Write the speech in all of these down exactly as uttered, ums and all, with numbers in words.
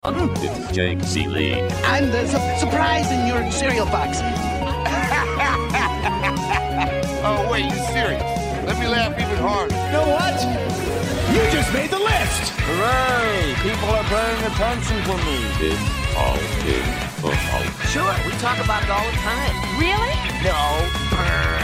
It's Jake C. Lee. And there's a surprise in your cereal box. Oh, wait, you serious? Let me laugh even harder. You know what? You just made the list. Hooray! People are paying attention to me. It's all in football. Sure, we talk about it all the time. Really? No, burn.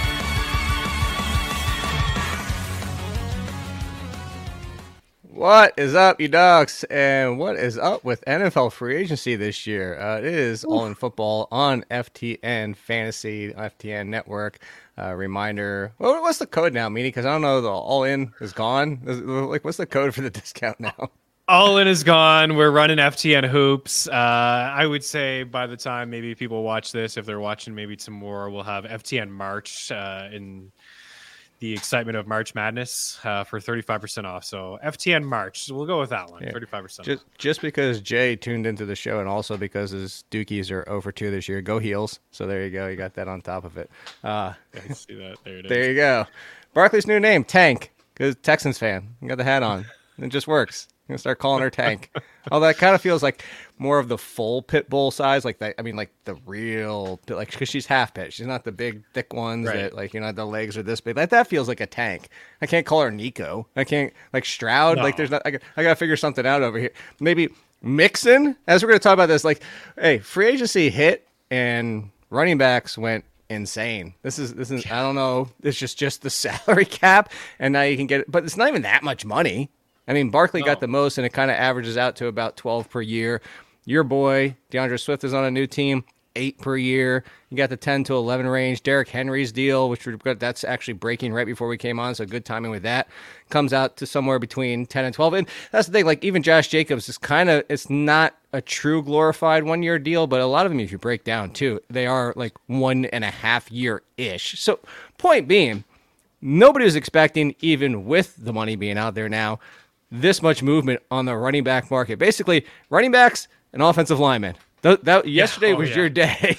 What is up, you dogs? And what is up with N F L free agency this year? Uh, it is Oof. All in Football on F T N Fantasy, F T N Network. Uh, reminder, well, what's the code now, Meanie? Because I don't know, the All In is gone. Like, what's the code for the discount now? All In is gone. We're running F T N hoops. Uh, I would say by the time maybe people watch this, if they're watching maybe some more, we'll have F T N March uh, in the excitement of March Madness uh, for thirty-five percent off. So F T N March. So we'll go with that one, yeah. thirty-five percent just, off. Just because Jay tuned into the show and also because his Dookies are oh for two this year. Go Heels. So there you go. You got that on top of it. Uh, I see that. There it is. There you go. Barkley's new name, Tank, because Texans fan. You got the hat on. It just works. I'm going to start calling her Tank. Although that kind of feels like more of the full pit bull size. Like, the, I mean, like the real, like, because she's half pit. She's not the big, thick ones right. that, like, you know, the legs are this big. Like, that feels like a tank. I can't call her Nico. I can't, like, Stroud. No. Like, there's not, I, I got to figure something out over here. Maybe Mixon, as we're going to talk about this, like, hey, free agency hit and running backs went insane. This is, this is, I don't know. It's just, just the salary cap. And now you can get it, but it's not even that much money. I mean, Barkley no. got the most, and it kind of averages out to about twelve per year. Your boy, DeAndre Swift, is on a new team, eight per year. You got the ten to eleven range. Derrick Henry's deal, which we've got, that's actually breaking right before we came on, so good timing with that. Comes out to somewhere between ten and twelve. And that's the thing, like, even Josh Jacobs is kind of, it's not a true glorified one-year deal, but a lot of them, if you break down, too, they are like one and a half year-ish. So, point being, nobody was expecting, even with the money being out there now, this much movement on the running back market. Basically, running backs and offensive linemen. That, that yesterday yeah. oh, was yeah. your day.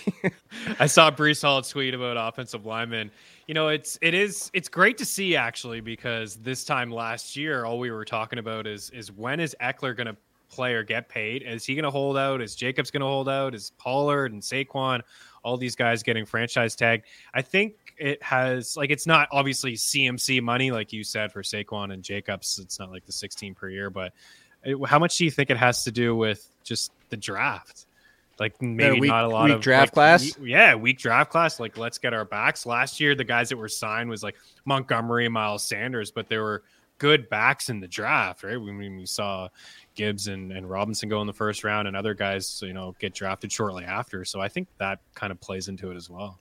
I saw Breece Hall tweet about offensive linemen. You know, it's it is it's great to see, actually, because this time last year, all we were talking about is is when is Eckler going to play or get paid? Is he going to hold out? Is Jacobs going to hold out? Is Pollard and Saquon, all these guys getting franchise tagged? I think it has, like, it's not obviously C M C money, like you said, for Saquon and Jacobs. It's not like the sixteen per year, but it, how much do you think it has to do with just the draft? Like, maybe weak, not a lot weak of draft like, class. We, yeah, weak draft class. Like, let's get our backs. Last year, the guys that were signed was like Montgomery, Miles Sanders, but there were good backs in the draft, right? We, we saw Gibbs and, and Robinson go in the first round, and other guys, you know, get drafted shortly after. So I think that kind of plays into it as well.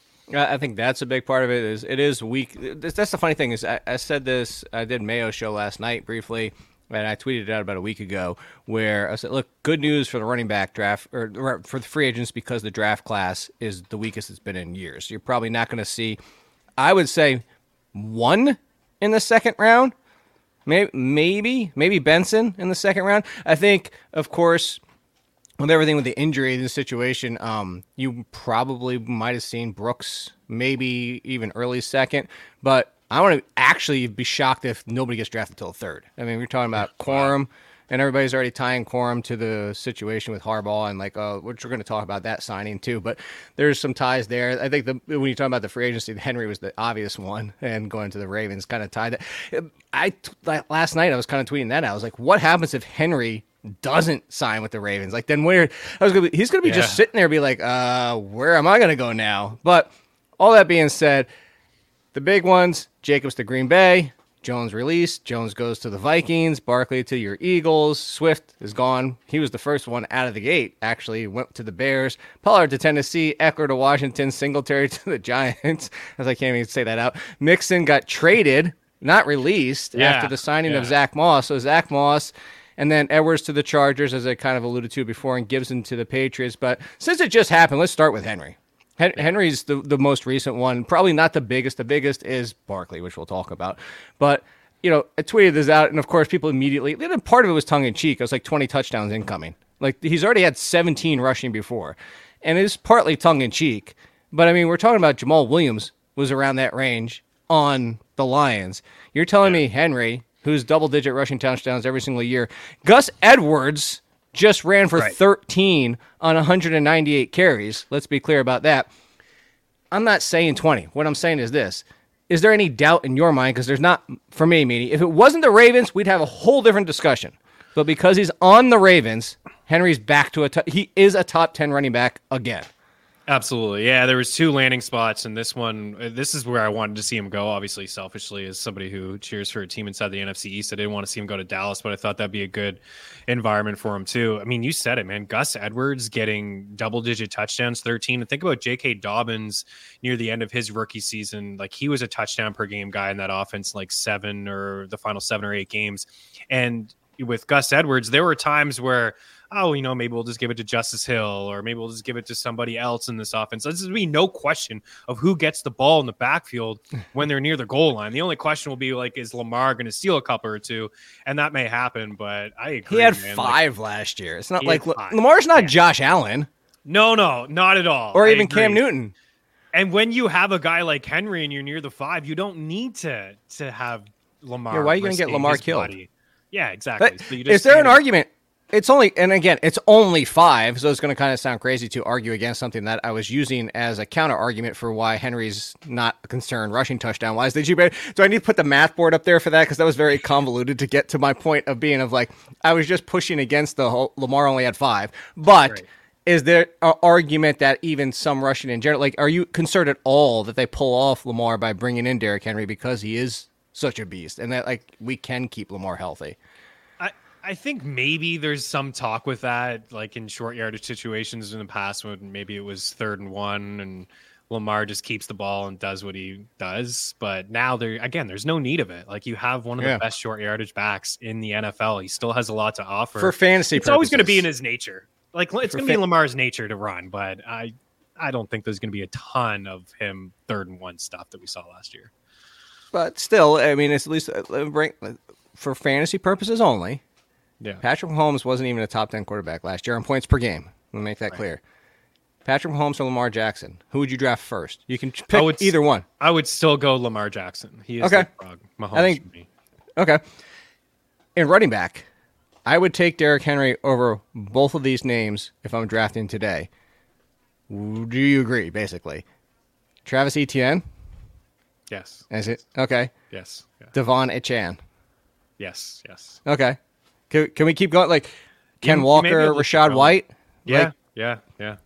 I think that's a big part of it. Is it is weak. That's the funny thing is I, I said this. I did Mayo show last night briefly, and I tweeted it out about a week ago where I said, "Look, good news for the running back draft or for the free agents because the draft class is the weakest it's been in years. You're probably not going to see, I would say, one in the second round, maybe maybe maybe Benson in the second round. I think, of course." With everything with the injury in the situation, um, you probably might have seen Brooks, maybe even early second. But I want to actually be shocked if nobody gets drafted until third. I mean, we're talking about Corum, and everybody's already tying Corum to the situation with Harbaugh, and like, uh, which we're going to talk about that signing too. But there's some ties there. I think the, when you talk about the free agency, Henry was the obvious one, and going to the Ravens kind of tied that. I last night I was kind of tweeting that out. I was like, what happens if Henry doesn't sign with the Ravens? Like, then where I was gonna be, he's gonna be yeah. just sitting there, be like, uh, where am I gonna go now? But all that being said, the big ones: Jacobs to Green Bay, Jones released, Jones goes to the Vikings, Barkley to your Eagles, Swift is gone. He was the first one out of the gate. Actually, went to the Bears, Pollard to Tennessee, Eckler to Washington, Singletary to the Giants. As I can't even say that out. Mixon got traded, not released, yeah. after the signing yeah. of Zach Moss. So Zach Moss. And then Edwards to the Chargers, as I kind of alluded to before, and Gibson to the Patriots. But since it just happened, let's start with Henry. Hen- Henry's the, the most recent one. Probably not the biggest. The biggest is Barkley, which we'll talk about. But, you know, I tweeted this out, and of course people immediately, part of it was tongue-in-cheek. It was like twenty touchdowns incoming. Like, he's already had seventeen rushing before. And it's partly tongue-in-cheek. But, I mean, we're talking about Jamal Williams was around that range on the Lions. You're telling me Henry, who's double-digit rushing touchdowns every single year. Gus Edwards just ran for Right. thirteen on one hundred ninety-eight carries. Let's be clear about that. I'm not saying twenty. What I'm saying is this. Is there any doubt in your mind? Because there's not, for me, Meanie. If it wasn't the Ravens, we'd have a whole different discussion. But because he's on the Ravens, Henry's back to a top, he is a top ten running back again. Absolutely. Yeah, there was two landing spots, and this one, this is where I wanted to see him go. Obviously, selfishly, as somebody who cheers for a team inside the N F C East, I didn't want to see him go to Dallas, but I thought that'd be a good environment for him too. I mean, you said it, man. Gus Edwards getting double-digit touchdowns, thirteen. And think about J K. Dobbins near the end of his rookie season. Like, he was a touchdown per game guy in that offense, like seven or the final seven or eight games. And with Gus Edwards, there were times where, oh, you know, maybe we'll just give it to Justice Hill, or maybe we'll just give it to somebody else in this offense. There's be no question of who gets the ball in the backfield when they're near the goal line. The only question will be, like, is Lamar going to steal a couple or two? And that may happen, but I agree. He had man. five like, last year. It's not he like had five. Lamar's not Yeah. Josh Allen No, no, not at all. or I even Cam agree. Newton. And when you have a guy like Henry and you're near the five, you don't need to to have Lamar. Yeah, why are you gonna get risking Lamar his killed? body. Yeah, exactly. But So you is just there an can't- argument? It's only, and again, it's only five, so it's going to kind of sound crazy to argue against something that I was using as a counter argument for why Henry's not concerned rushing touchdown wise. Did you? Do I need to put the math board up there for that? Because that was very convoluted to get to my point of being of like I was just pushing against the whole Lamar only had five, but. Right. Is there an argument that even some rushing in general, like, are you concerned at all that they pull off Lamar by bringing in Derrick Henry because he is such a beast and that, like, we can keep Lamar healthy? I, I think maybe there's some talk with that, like in short yardage situations in the past when maybe it was third and one and Lamar just keeps the ball and does what he does. But now there again, there's no need of it. Like, you have one of Yeah. the best short yardage backs in the N F L. He still has a lot to offer. For fantasy it's always going to be in purposes. his nature. Like, it's For going to be fa- Lamar's nature to run, but I I don't think there's going to be a ton of him third and one stuff that we saw last year. But still, I mean, it's at least uh, bring- for fantasy purposes only. Yeah. Patrick Mahomes wasn't even a top ten quarterback last year on points per game. Let me make that clear. Patrick Mahomes or Lamar Jackson? Who would you draft first? You can pick would s- either one. I would still go Lamar Jackson. He is Okay. the frog. Mahomes I think- for me. Okay. In running back, I would take Derrick Henry over both of these names if I'm drafting today. Do you agree, basically? Travis Etienne? Yes. Is it? Okay. Yes. Yeah. Devon Etienne. Yes. Yes. Okay. Can, can we keep going? Like Ken You- you Walker, may be able to keep Rashad going. White? Yeah. Like, yeah. Yeah.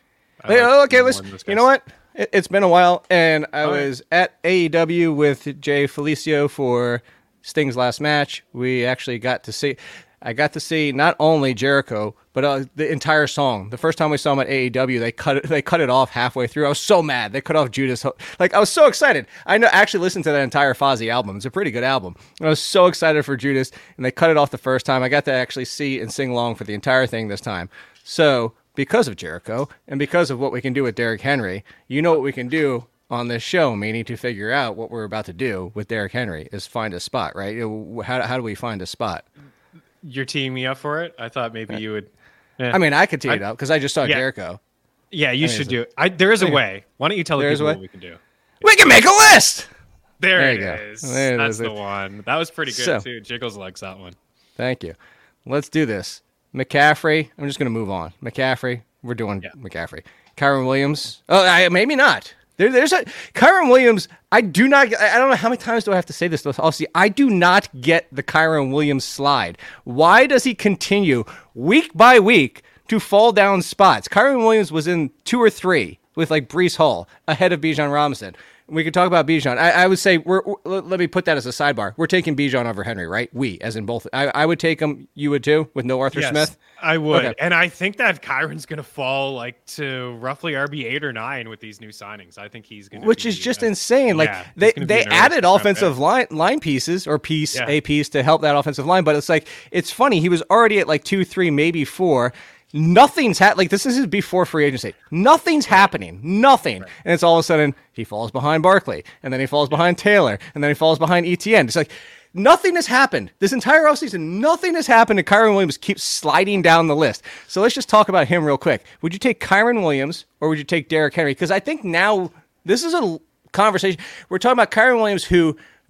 I Hey, like oh, okay, more let's. than those You guys. know what? It, it's been a while, and I All right. was at A E W with Jay Felicio for Sting's last match. We actually got to see. I got to see not only Jericho, but uh, the entire song. The first time we saw him at A E W, they cut it. They cut it off halfway through. I was so mad. They cut off Judas. Like, I was so excited. I know. Actually, listened to that entire Fozzy album. It's a pretty good album. I was so excited for Judas, and they cut it off the first time. I got to actually see and sing along for the entire thing this time. So, because of Jericho and because of what we can do with Derrick Henry, you know what we can do on this show, meaning to figure out what we're about to do with Derrick Henry is find a spot, right? You know, How, how do we find a spot? You're teeing me up for it. I thought maybe you would. I mean, I could tee it I- up because I just saw yeah. Jericho. Yeah, you mean, should is do it. I, there is a way. Why don't you tell the There's a people way? what we can do? We can make a list! There, There it you go. is. There it That's is. the one. That was pretty good So- too. Jiggles likes that one. Thank you. Let's do this. McCaffrey. I'm just going to move on. McCaffrey. We're doing Yeah. McCaffrey. Kyron Williams. Oh, I, maybe not. There, there's a Kyron Williams. I do not. I I don't know how many times do I have to say this. Obviously, I do not get the Kyron Williams slide. Why does he continue week by week to fall down spots? Kyron Williams was in two or three with like Brees Hall ahead of Bijan Robinson. We could talk about Bijan. I, I would say we're, we're. Let me put that as a sidebar. We're taking Bijan over Henry, right? We, as in both. I, I would take him. You would too, with no Arthur Yes, Smith. I would. Okay. And I think that Kyron's going to fall like to roughly R B eight or nine with these new signings. I think he's going to Which is just insane. Like yeah, they, he's gonna be they an early added first-round offensive pick. line line pieces or piece Yeah. a piece to help that offensive line, but it's like it's funny. He was already at like two, three, maybe four. Nothing's ha- like this is before free agency. Nothing's happening. Nothing, and it's all of a sudden he falls behind Barkley, and then he falls behind Taylor, and then he falls behind Etienne. It's like nothing has happened this entire offseason. Nothing has happened, and Kyron Williams keeps sliding down the list. So let's just talk about him real quick. Would you take Kyron Williams or would you take Derrick Henry? Because I think now this is a conversation. We're talking about Kyron Williams, who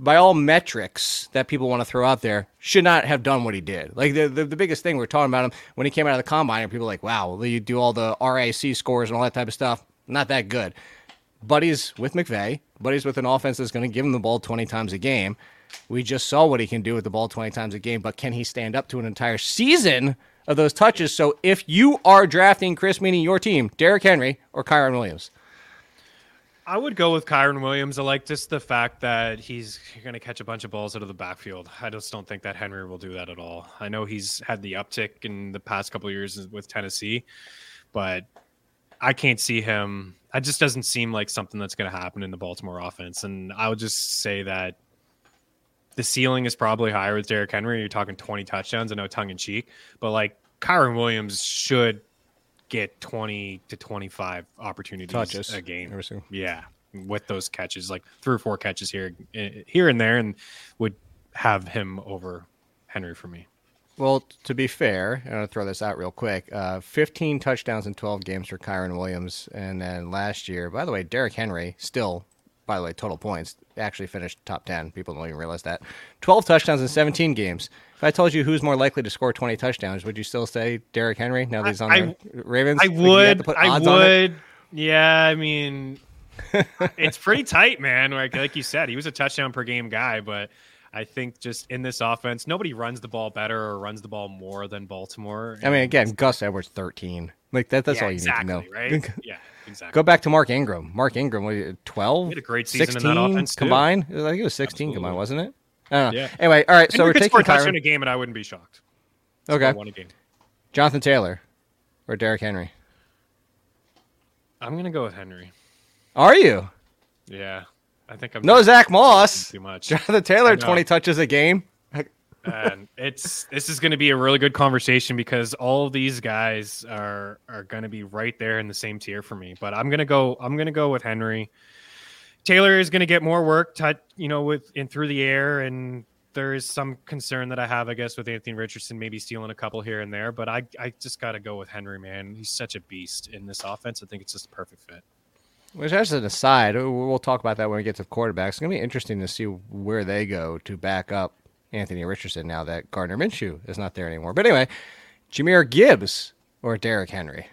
by all metrics that people want to throw out there, should not have done what he did. Like the, the the biggest thing we're talking about him when he came out of the combine, and people were like, wow, you do all the R A C scores and all that type of stuff. Not that good. But he's with McVay. But he's with an offense that's going to give him the ball twenty times a game. We just saw what he can do with the ball twenty times a game, but can he stand up to an entire season of those touches? So if you are drafting Chris Meany, your team, Derrick Henry or Kyron Williams? I would go with Kyron Williams. I like just the fact that he's going to catch a bunch of balls out of the backfield. I just don't think that Henry will do that at all. I know he's had the uptick in the past couple of years with Tennessee, but I can't see him. It just doesn't seem like something that's going to happen in the Baltimore offense. And I would just say that the ceiling is probably higher with Derrick Henry. You're talking twenty touchdowns. I know tongue in cheek, but like Kyron Williams should get twenty to twenty-five opportunities touches a game. Everything. Yeah, with those catches, like three or four catches here, here and there, and would have him over Henry for me. Well, to be fair, I'm going to throw this out real quick. Uh, fifteen touchdowns in twelve games for Kyron Williams. And then last year, by the way, Derrick Henry, still, by the way, total points, actually finished top ten. People don't even realize that. twelve touchdowns in seventeen games. If I told you who's more likely to score twenty touchdowns, would you still say Derrick Henry now that he's on I, the Ravens? I Like, you have to would. put I odds on it? would. Yeah, I mean, it's pretty tight, man. Like, like you said, he was a touchdown per game guy, but I think just in this offense, nobody runs the ball better or runs the ball more than Baltimore. I mean, again, Gus Edwards, thirteen. Like that, that's yeah, all you exactly, need to know. right? Yeah, exactly. Go back to Mark Ingram. Mark Ingram, what, twelve? He had a great season in sixteen that offense, too. combined? I think it was sixteen Absolutely. combined, wasn't it? I don't know. Yeah. Anyway, all right, so Henry we're could taking score a touchdown Kyron. a game, and I wouldn't be shocked. Okay. Score one a game. Jonathan Taylor or Derrick Henry? I'm gonna go with Henry. Are you? Yeah, I think I'm. No Zach Moss. Too much. Jonathan Taylor, I know. twenty touches a game. And it's this is going to be a really good conversation because all of these guys are are going to be right there in the same tier for me. But I'm gonna go. I'm gonna go with Henry. Taylor is going to get more work, t- you know, with in through the air, and there is some concern that I have, I guess, with Anthony Richardson maybe stealing a couple here and there. But I I just got to go with Henry, man. He's such a beast in this offense. I think it's just a perfect fit. Which, as an aside, we'll talk about that when we get to quarterbacks. It's going to be interesting to see where they go to back up Anthony Richardson now that Gardner Minshew is not there anymore. But anyway, Jahmyr Gibbs or Derrick Henry?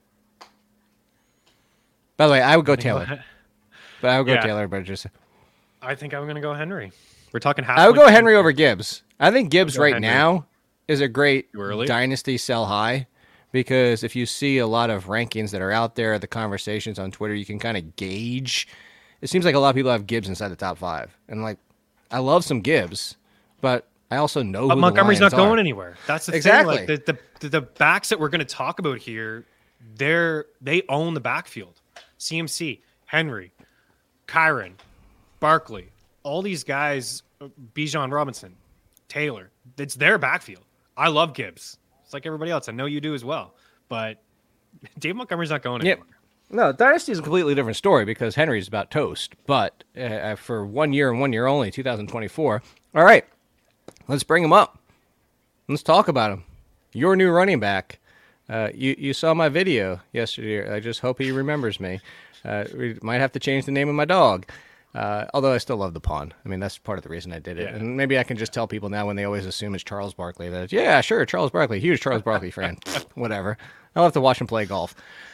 By the way, I would go Taylor. But I would go Yeah. Taylor, but just I think I'm going to go Henry. We're talking half. I would go Henry over Gibbs. I think Gibbs go right Henry. now is a great Too early? dynasty sell high because if you see a lot of rankings that are out there, the conversations on Twitter, you can kind of gauge. It seems like a lot of people have Gibbs inside the top five, and like I love some Gibbs, but I also know But who Montgomery's the Lions not going are. anywhere. That's the Exactly. thing. Like the, the the backs that we're going to talk about here, they're they own the backfield. C M C, Henry, Kyron, Barkley, all these guys, Bijan Robinson, Taylor. It's their backfield. I love Gibbs. It's like everybody else. I know you do as well. But Dave Montgomery's not going Yep. anywhere. No, Dynasty is a completely different story because Henry's about toast. But uh, for one year and one year only, two thousand twenty-four. All right, let's bring him up. Let's talk about him. Your new running back. Uh, you you saw my video yesterday. I just hope he remembers me. Uh, we might have to change the name of my dog. Uh, although I still love the pawn. I mean, that's part of the reason I did it. Yeah. And maybe I can just tell people now when they always assume it's Charles Barkley that, yeah, sure, Charles Barkley, huge Charles Barkley fan. Whatever. I'll have to watch him play golf.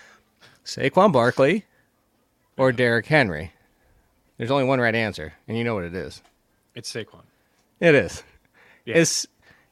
Saquon Barkley or Derrick Henry? There's only one right answer, and you know what it is. It's Saquon. It is. Yeah. Is,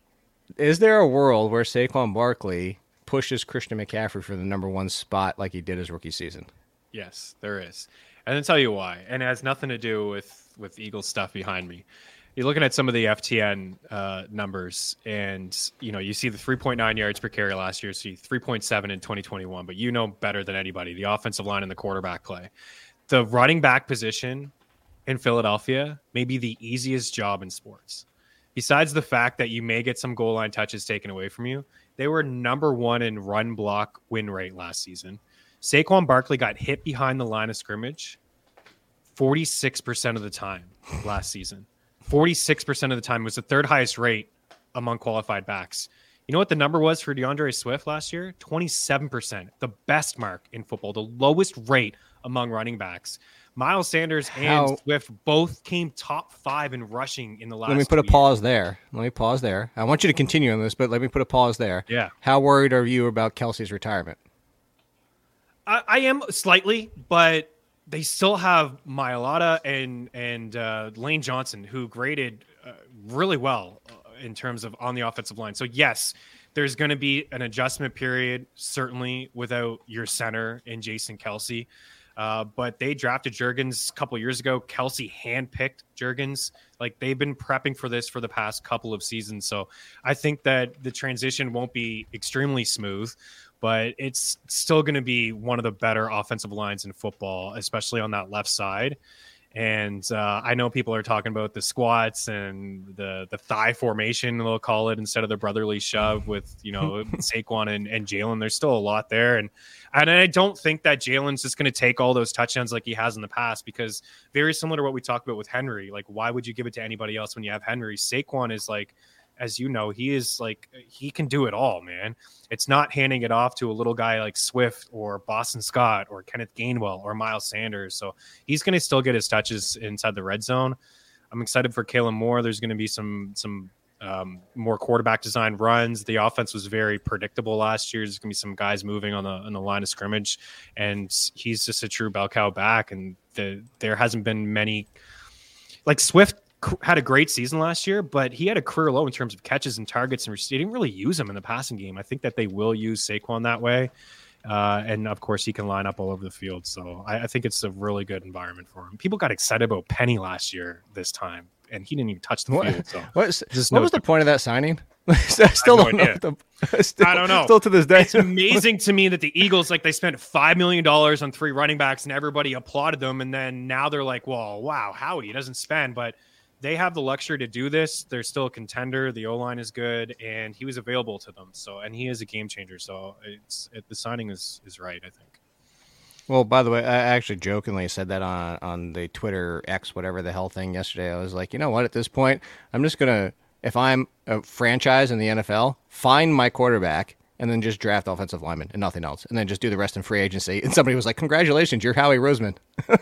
is there a world where Saquon Barkley pushes Christian McCaffrey for the number one spot like he did his rookie season? Yes, there is. And I'll tell you why. And it has nothing to do with, with Eagles stuff behind me. You're looking at some of the F T N uh, numbers, and you know you see the three point nine yards per carry last year, see three point seven in twenty twenty-one. But you know better than anybody the offensive line and the quarterback play. The running back position in Philadelphia may be the easiest job in sports. Besides the fact that you may get some goal line touches taken away from you, they were number one in run block win rate last season. Saquon Barkley got hit behind the line of scrimmage forty-six percent of the time last season. forty-six percent of the time was the third highest rate among qualified backs. You know what the number was for DeAndre Swift last year? twenty-seven percent, the best mark in football, the lowest rate among running backs. Miles Sanders How- and Swift both came top five in rushing in the last Let me put a two years. pause there. Let me pause there. I want you to continue on this, but let me put a pause there. Yeah. How worried are you about Kelsey's retirement? I, I am slightly, but they still have Mailata and and uh, Lane Johnson, who graded uh, really well uh, in terms of on the offensive line. So yes, there's going to be an adjustment period, certainly without your center in Jason Kelsey. Uh, but they drafted Juergens a couple years ago. Kelsey handpicked Juergens. Like, they've been prepping for this for the past couple of seasons. So I think that the transition won't be extremely smooth, but it's still going to be one of the better offensive lines in football, especially on that left side. And uh, I know people are talking about the squats and the the thigh formation, they'll call it, instead of the brotherly shove with, you know, Saquon and, and Jalen. There's still a lot there. And, and I don't think that Jalen's just going to take all those touchdowns like he has in the past, because very similar to what we talked about with Henry. Like, why would you give it to anybody else when you have Henry? Saquon is like, as you know, he is like, he can do it all, man. It's not handing it off to a little guy like Swift or Boston Scott or Kenneth Gainwell or Miles Sanders. So he's going to still get his touches inside the red zone. I'm excited for Kalen Moore. There's going to be some, some um, more quarterback design runs. The offense was very predictable last year. There's going to be some guys moving on the, on the line of scrimmage, and he's just a true bell cow back. And the, there hasn't been many, like Swift had a great season last year, but he had a career low in terms of catches and targets, and they didn't really use him in the passing game. I think that they will use Saquon that way. Uh, and of course he can line up all over the field. So I, I think it's a really good environment for him. People got excited about Penny last year this time, and he didn't even touch the What, field. So what, is- Just what no was the difference. point of that signing? I still no don't know. idea. The, still, I don't know. Still to this day. It's amazing to me that the Eagles, like, they spent five million dollars on three running backs and everybody applauded them. And then now they're like, well, wow, Howie, he doesn't spend, but they have the luxury to do this. They're still a contender. The O-line is good, and he was available to them. So, and he is a game changer. So it's it, the signing is, is right, I think. Well, by the way, I actually jokingly said that on, on the Twitter X, whatever the hell thing yesterday. I was like, you know what? At this point, I'm just going to, if I'm a franchise in the N F L, find my quarterback and then just draft offensive linemen and nothing else. And then just do the rest in free agency. And somebody was like, congratulations, you're Howie Roseman.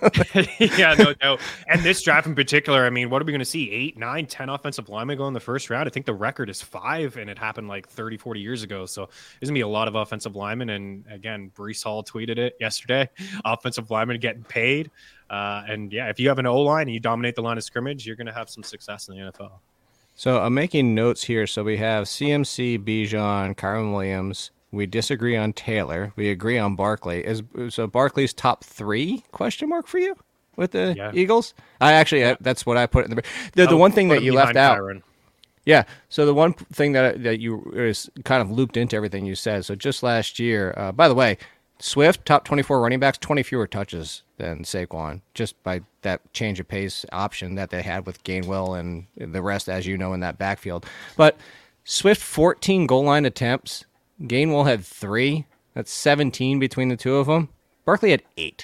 Yeah, no, no. And this draft in particular, I mean, what are we going to see? Eight, nine, ten offensive linemen go in the first round? I think the record is five, and it happened like thirty, forty years ago. So there's going to be a lot of offensive linemen. And again, Brees Hall tweeted it yesterday. Offensive linemen getting paid. Uh, and yeah, if you have an O-line and you dominate the line of scrimmage, you're going to have some success in the N F L. So I'm making notes here. So we have C M C, Bijan, Kyron Williams. We disagree on Taylor. We agree on Barkley. Is so Barkley's top three question mark for you with the Yeah. Eagles? I actually I, that's what I put in the the, the I'll one thing put that him you left behind out. Kyron. Yeah. So the one thing that that you is kind of looped into everything you said. So just last year, uh, by the way, Swift top twenty-four running backs, twenty fewer touches than Saquon, just by that change of pace option that they had with Gainwell and the rest, as you know, in that backfield. But Swift fourteen goal line attempts. Gainwell had three. That's seventeen between the two of them. Barkley had eight.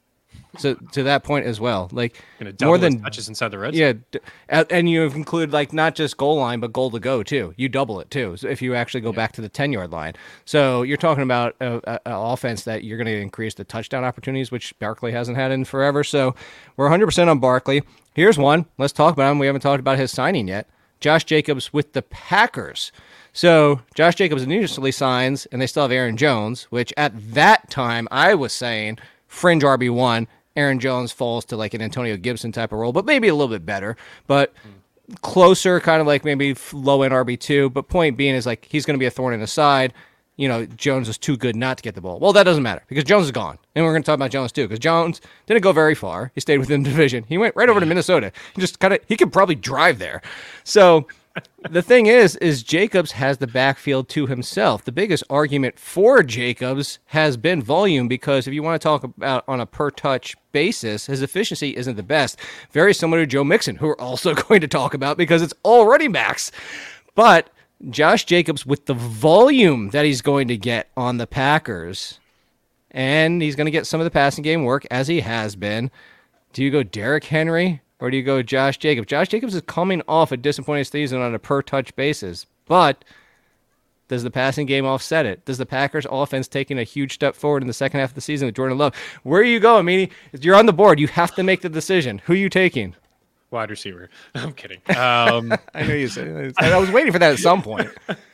So to that point as well, like Gonna double more his than touches inside the red zone. yeah, d- and and you include like not just goal line but goal to go too. You double it too. So if you actually go back to the ten yard line, so you're talking about a, a, a offense that you're going to increase the touchdown opportunities, which Barkley hasn't had in forever. So we're one hundred percent on Barkley. Here's one. Let's talk about him. We haven't talked about his signing yet. Josh Jacobs with the Packers. So Josh Jacobs initially signs, and they still have Aaron Jones, which at that time I was saying fringe R B one. Aaron Jones falls to like an Antonio Gibson type of role, but maybe a little bit better, but closer, kind of like maybe low end R B two. But point being is like he's going to be a thorn in the side. You know, Jones is too good not to get the ball. Well, that doesn't matter because Jones is gone. And we're going to talk about Jones too because Jones didn't go very far. He stayed within the division. He went right over to Minnesota. He just kind of, he could probably drive there. So the thing is, is Jacobs has the backfield to himself. The biggest argument for Jacobs has been volume because if you want to talk about on a per touch basis, his efficiency isn't the best. Very similar to Joe Mixon, who we're also going to talk about because it's already max. But Josh Jacobs with the volume that he's going to get on the Packers, and he's going to get some of the passing game work as he has been. Do you go Derrick Henry? Or do you go Josh Jacobs? Josh Jacobs is coming off a disappointing season on a per-touch basis, but Does the passing game offset it? Does the Packers offense taking a huge step forward in the second half of the season with Jordan Love? Where are you going, Meanie? You're on the board. You have to make the decision. Who are you taking? Wide receiver. I'm kidding. Um, I know you said. I was waiting for that at some point.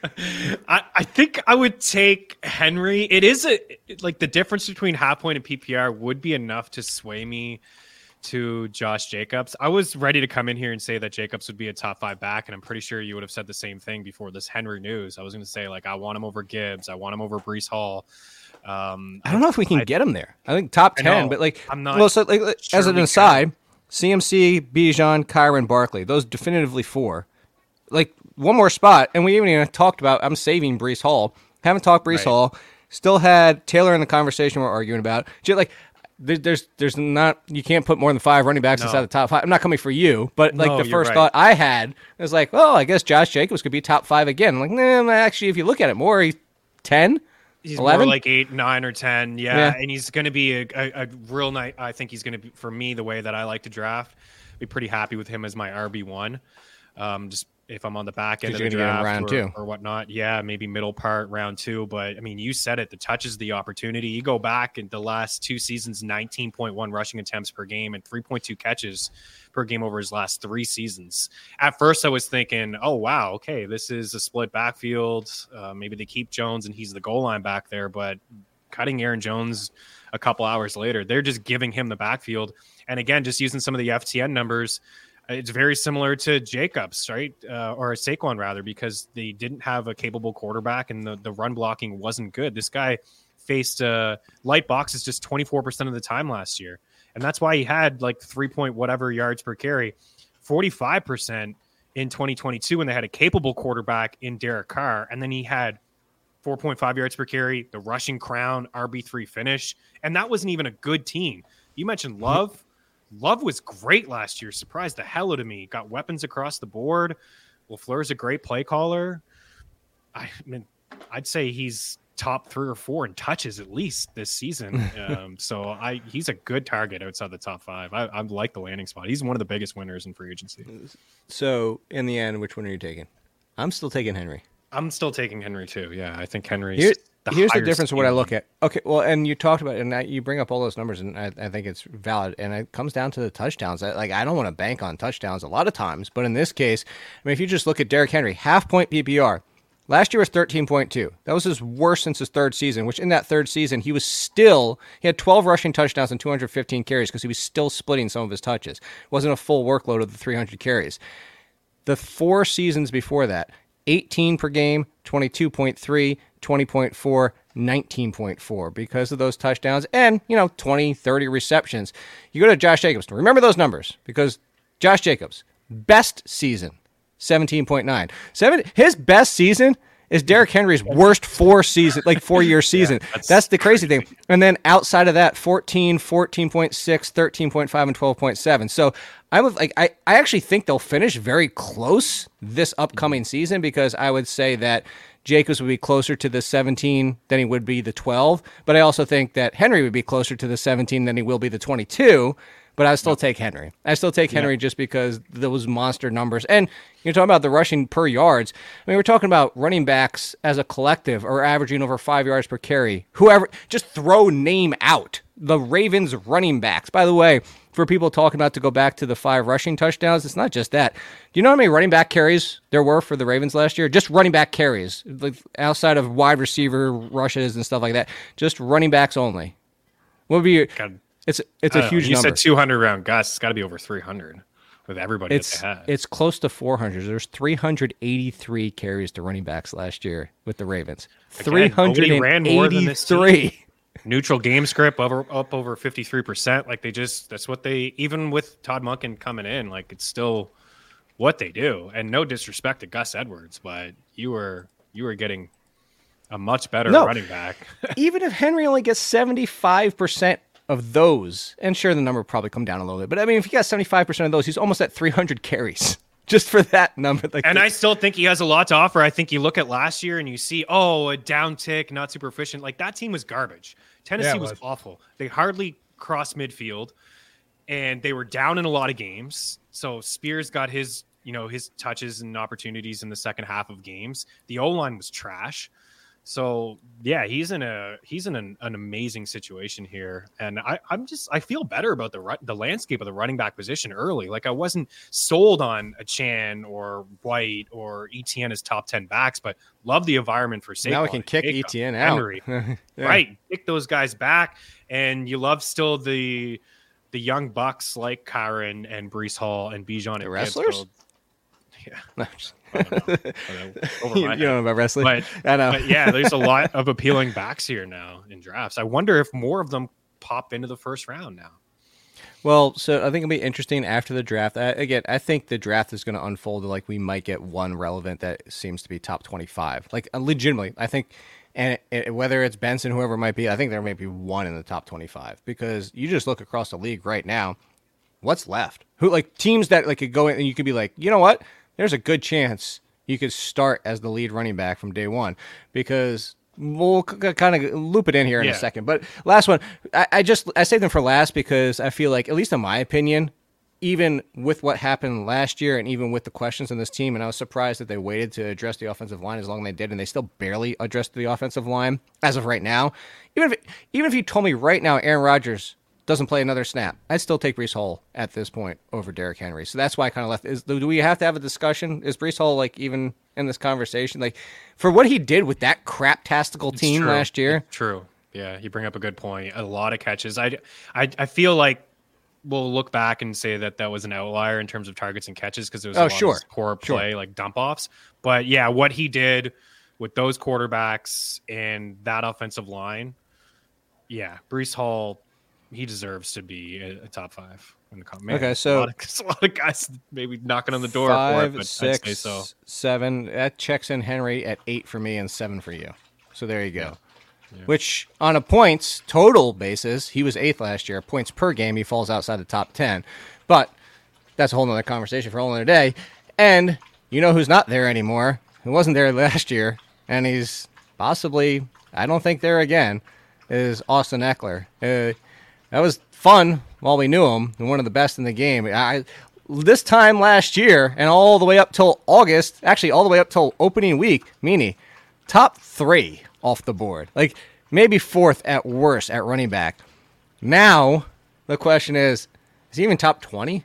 I, I think I would take Henry. It is a like the difference between half point and P P R would be enough to sway me to Josh Jacobs. I was ready to come in here and say that Jacobs would be a top five back, and I'm pretty sure you would have said the same thing before this Henry news. I was going to say like I want him over Gibbs. I want him over Breece Hall. Um, I don't know if we can I, get him there. I think top ten, know, but like I'm not. Well, so like, sure as an aside. Can. C M C, Bijan, Kyron, Barkley. Those definitively four. Like, one more spot, and we haven't even talked about, I'm saving Breece Hall. Haven't talked Breece right. Hall. Still had Taylor in the conversation we're arguing about. Just like, there's there's not, you can't put more than five running backs no. inside the top five. I'm not coming for you, but like no, the first right. thought I had was like, oh, I guess Josh Jacobs could be top five again. I'm like, nah, actually, if you look at it more, he's ten. He's eleven? More like eight, nine, or ten. Yeah, yeah. And he's going to be a, a, a real night. I think he's going to be, for me, the way that I like to draft, be pretty happy with him as my R B one. Um, just if I'm on the back end of the draft round or, two. or whatnot. Yeah, maybe middle part, round two. But, I mean, you said it. The touch is the opportunity. You go back in the last two seasons, nineteen point one rushing attempts per game and three point two catches per game over his last three seasons. At first, I was thinking, oh, wow, okay, this is a split backfield. Uh, maybe they keep Jones and he's the goal line back there. But cutting Aaron Jones a couple hours later, they're just giving him the backfield. And, again, just using some of the F T N numbers, it's very similar to Jacobs, right? Uh, or Saquon, rather, because they didn't have a capable quarterback and the, the run blocking wasn't good. This guy faced uh, light boxes just twenty-four percent of the time last year. And that's why he had like three point whatever yards per carry, forty-five percent in twenty twenty-two when they had a capable quarterback in Derek Carr. And then he had four point five yards per carry, the rushing crown, R B three finish. And that wasn't even a good team. You mentioned Love. Love was great last year. Surprised the hell out of me. Got weapons across the board. LaFleur's a great play caller. I mean, I'd say he's top three or four in touches at least this season. Um, so I he's a good target outside the top five. I, I like the landing spot. He's one of the biggest winners in free agency. So in the end, which one are you taking? I'm still taking Henry. I'm still taking Henry too. Yeah, I think Henry's Here, the here's the difference of what I look at. Okay, well, and you talked about it, and I, you bring up all those numbers, and I, I think it's valid. And it comes down to the touchdowns. I, like I don't want to bank on touchdowns a lot of times, but in this case, I mean, if you just look at Derrick Henry, half point P P R. Last year was thirteen point two. That was his worst since his third season, which in that third season, he was still, he had twelve rushing touchdowns and two hundred fifteen carries because he was still splitting some of his touches. It wasn't a full workload of the three hundred carries. The four seasons before that, eighteen per game, twenty-two point three, twenty point four, nineteen point four because of those touchdowns and, you know, twenty, thirty receptions. You go to Josh Jacobs. Remember those numbers because Josh Jacobs, best season, seventeen point nine. Seven, his best season is Derrick Henry's worst four season, like four year season. Yeah, that's, that's the crazy thing. And then outside of that, fourteen, fourteen point six, thirteen point five, and twelve point seven. So I would like I, I actually think they'll finish very close this upcoming season because I would say that Jacobs would be closer to the seventeen than he would be the twelve. But I also think that Henry would be closer to the seventeen than he will be the twenty-two. But I still take Henry. I still take Henry yeah. just because those monster numbers. And you're talking about the rushing per yards. I mean, we're talking about running backs as a collective are averaging over five yards per carry. Whoever, just throw name out. The Ravens running backs. By the way, for people talking about to go back to the five rushing touchdowns, it's not just that. Do you know how many running back carries there were for the Ravens last year? Just running back carries, like outside of wide receiver rushes and stuff like that. Just running backs only. What would be your... God. It's it's a huge know. You number. said two hundred around Gus. It's got to be over three hundred with everybody it's, that they had. It's close to four hundred. There's three hundred eighty-three carries to running backs last year with the Ravens. Again, three hundred eighty-three. Ran more than this team. Neutral game script over, up over fifty-three percent. Like they just, that's what they, even with Todd Monken coming in, like it's still what they do. And no disrespect to Gus Edwards, but you were you were getting a much better no. running back. Even if Henry only gets seventy-five percent of those, and sure, the number will probably come down a little bit, but I mean, if he got seventy-five percent of those, he's almost at three hundred carries just for that number. Like, and I still think he has a lot to offer. I think you look at last year and you see, oh, a down tick, not super efficient. Like that team was garbage. Tennessee yeah, was. was awful. They hardly crossed midfield, and they were down in a lot of games. So Spears got his, you know, his touches and opportunities in the second half of games. The O-line was trash. So yeah, he's in a he's in an, an amazing situation here, and I, I'm just I feel better about the the landscape of the running back position early. Like I wasn't sold on a Chan or White or Etienne as top ten backs, but love the environment for Saquon. Now we can kick Jacob, Etienne out, Henry. yeah. Right? Kick those guys back, and you love still the the young bucks like Kyron and Breece Hall and Bijan. The wrestlers. Yeah. I don't know. Over you, my you don't know about wrestling, but, I know. but yeah, there's a lot of appealing backs here now in drafts. I wonder if more of them pop into the first round now. Well, so I think it'll be interesting after the draft. I, again, I think the draft is going to unfold like we might get one relevant that seems to be top twenty-five. Like uh, legitimately, I think, and it, whether it's Benson, whoever it might be, I think there may be one in the top twenty-five because you just look across the league right now. What's left? Who like teams that like could go in and you could be like, you know what? There's a good chance you could start as the lead running back from day one because we'll c- kind of loop it in here in yeah. a second. But last one, I, I just I saved them for last because I feel like, at least in my opinion, even with what happened last year and even with the questions on this team, and I was surprised that they waited to address the offensive line as long as they did, and they still barely addressed the offensive line as of right now. Even if even if you told me right now Aaron Rodgers doesn't play another snap, I'd still take Breece Hall at this point over Derrick Henry. So that's why I kind of left. Is do we have to have a discussion? Is Breece Hall like even in this conversation? Like for what he did with that crap-tastical team true. last year? It's true. Yeah, you bring up a good point. A lot of catches. I, I, I feel like we'll look back and say that that was an outlier in terms of targets and catches because it was a oh, lot sure. of poor Sure. play, like dump-offs. But yeah, what he did with those quarterbacks and that offensive line, yeah, Breece Hall, he deserves to be a, a top five in the comment. Okay, so a lot, of, a lot of guys maybe knocking on the door five, for it, but six, I'd say so. seven. That checks in Henry at eight for me and seven for you. So there you go. Yeah. Yeah. Which on a points total basis, he was eighth last year. Points per game, he falls outside the top ten. But that's a whole nother conversation for a whole nother day. And you know who's not there anymore? Who wasn't there last year, and he's possibly, I don't think there again, is Austin Eckler. Uh, That was fun while we knew him, and one of the best in the game. I, this time last year, and all the way up till August, actually all the way up till opening week, meaning top three off the board. Like maybe fourth at worst at running back. Now, the question is, is he even top twenty?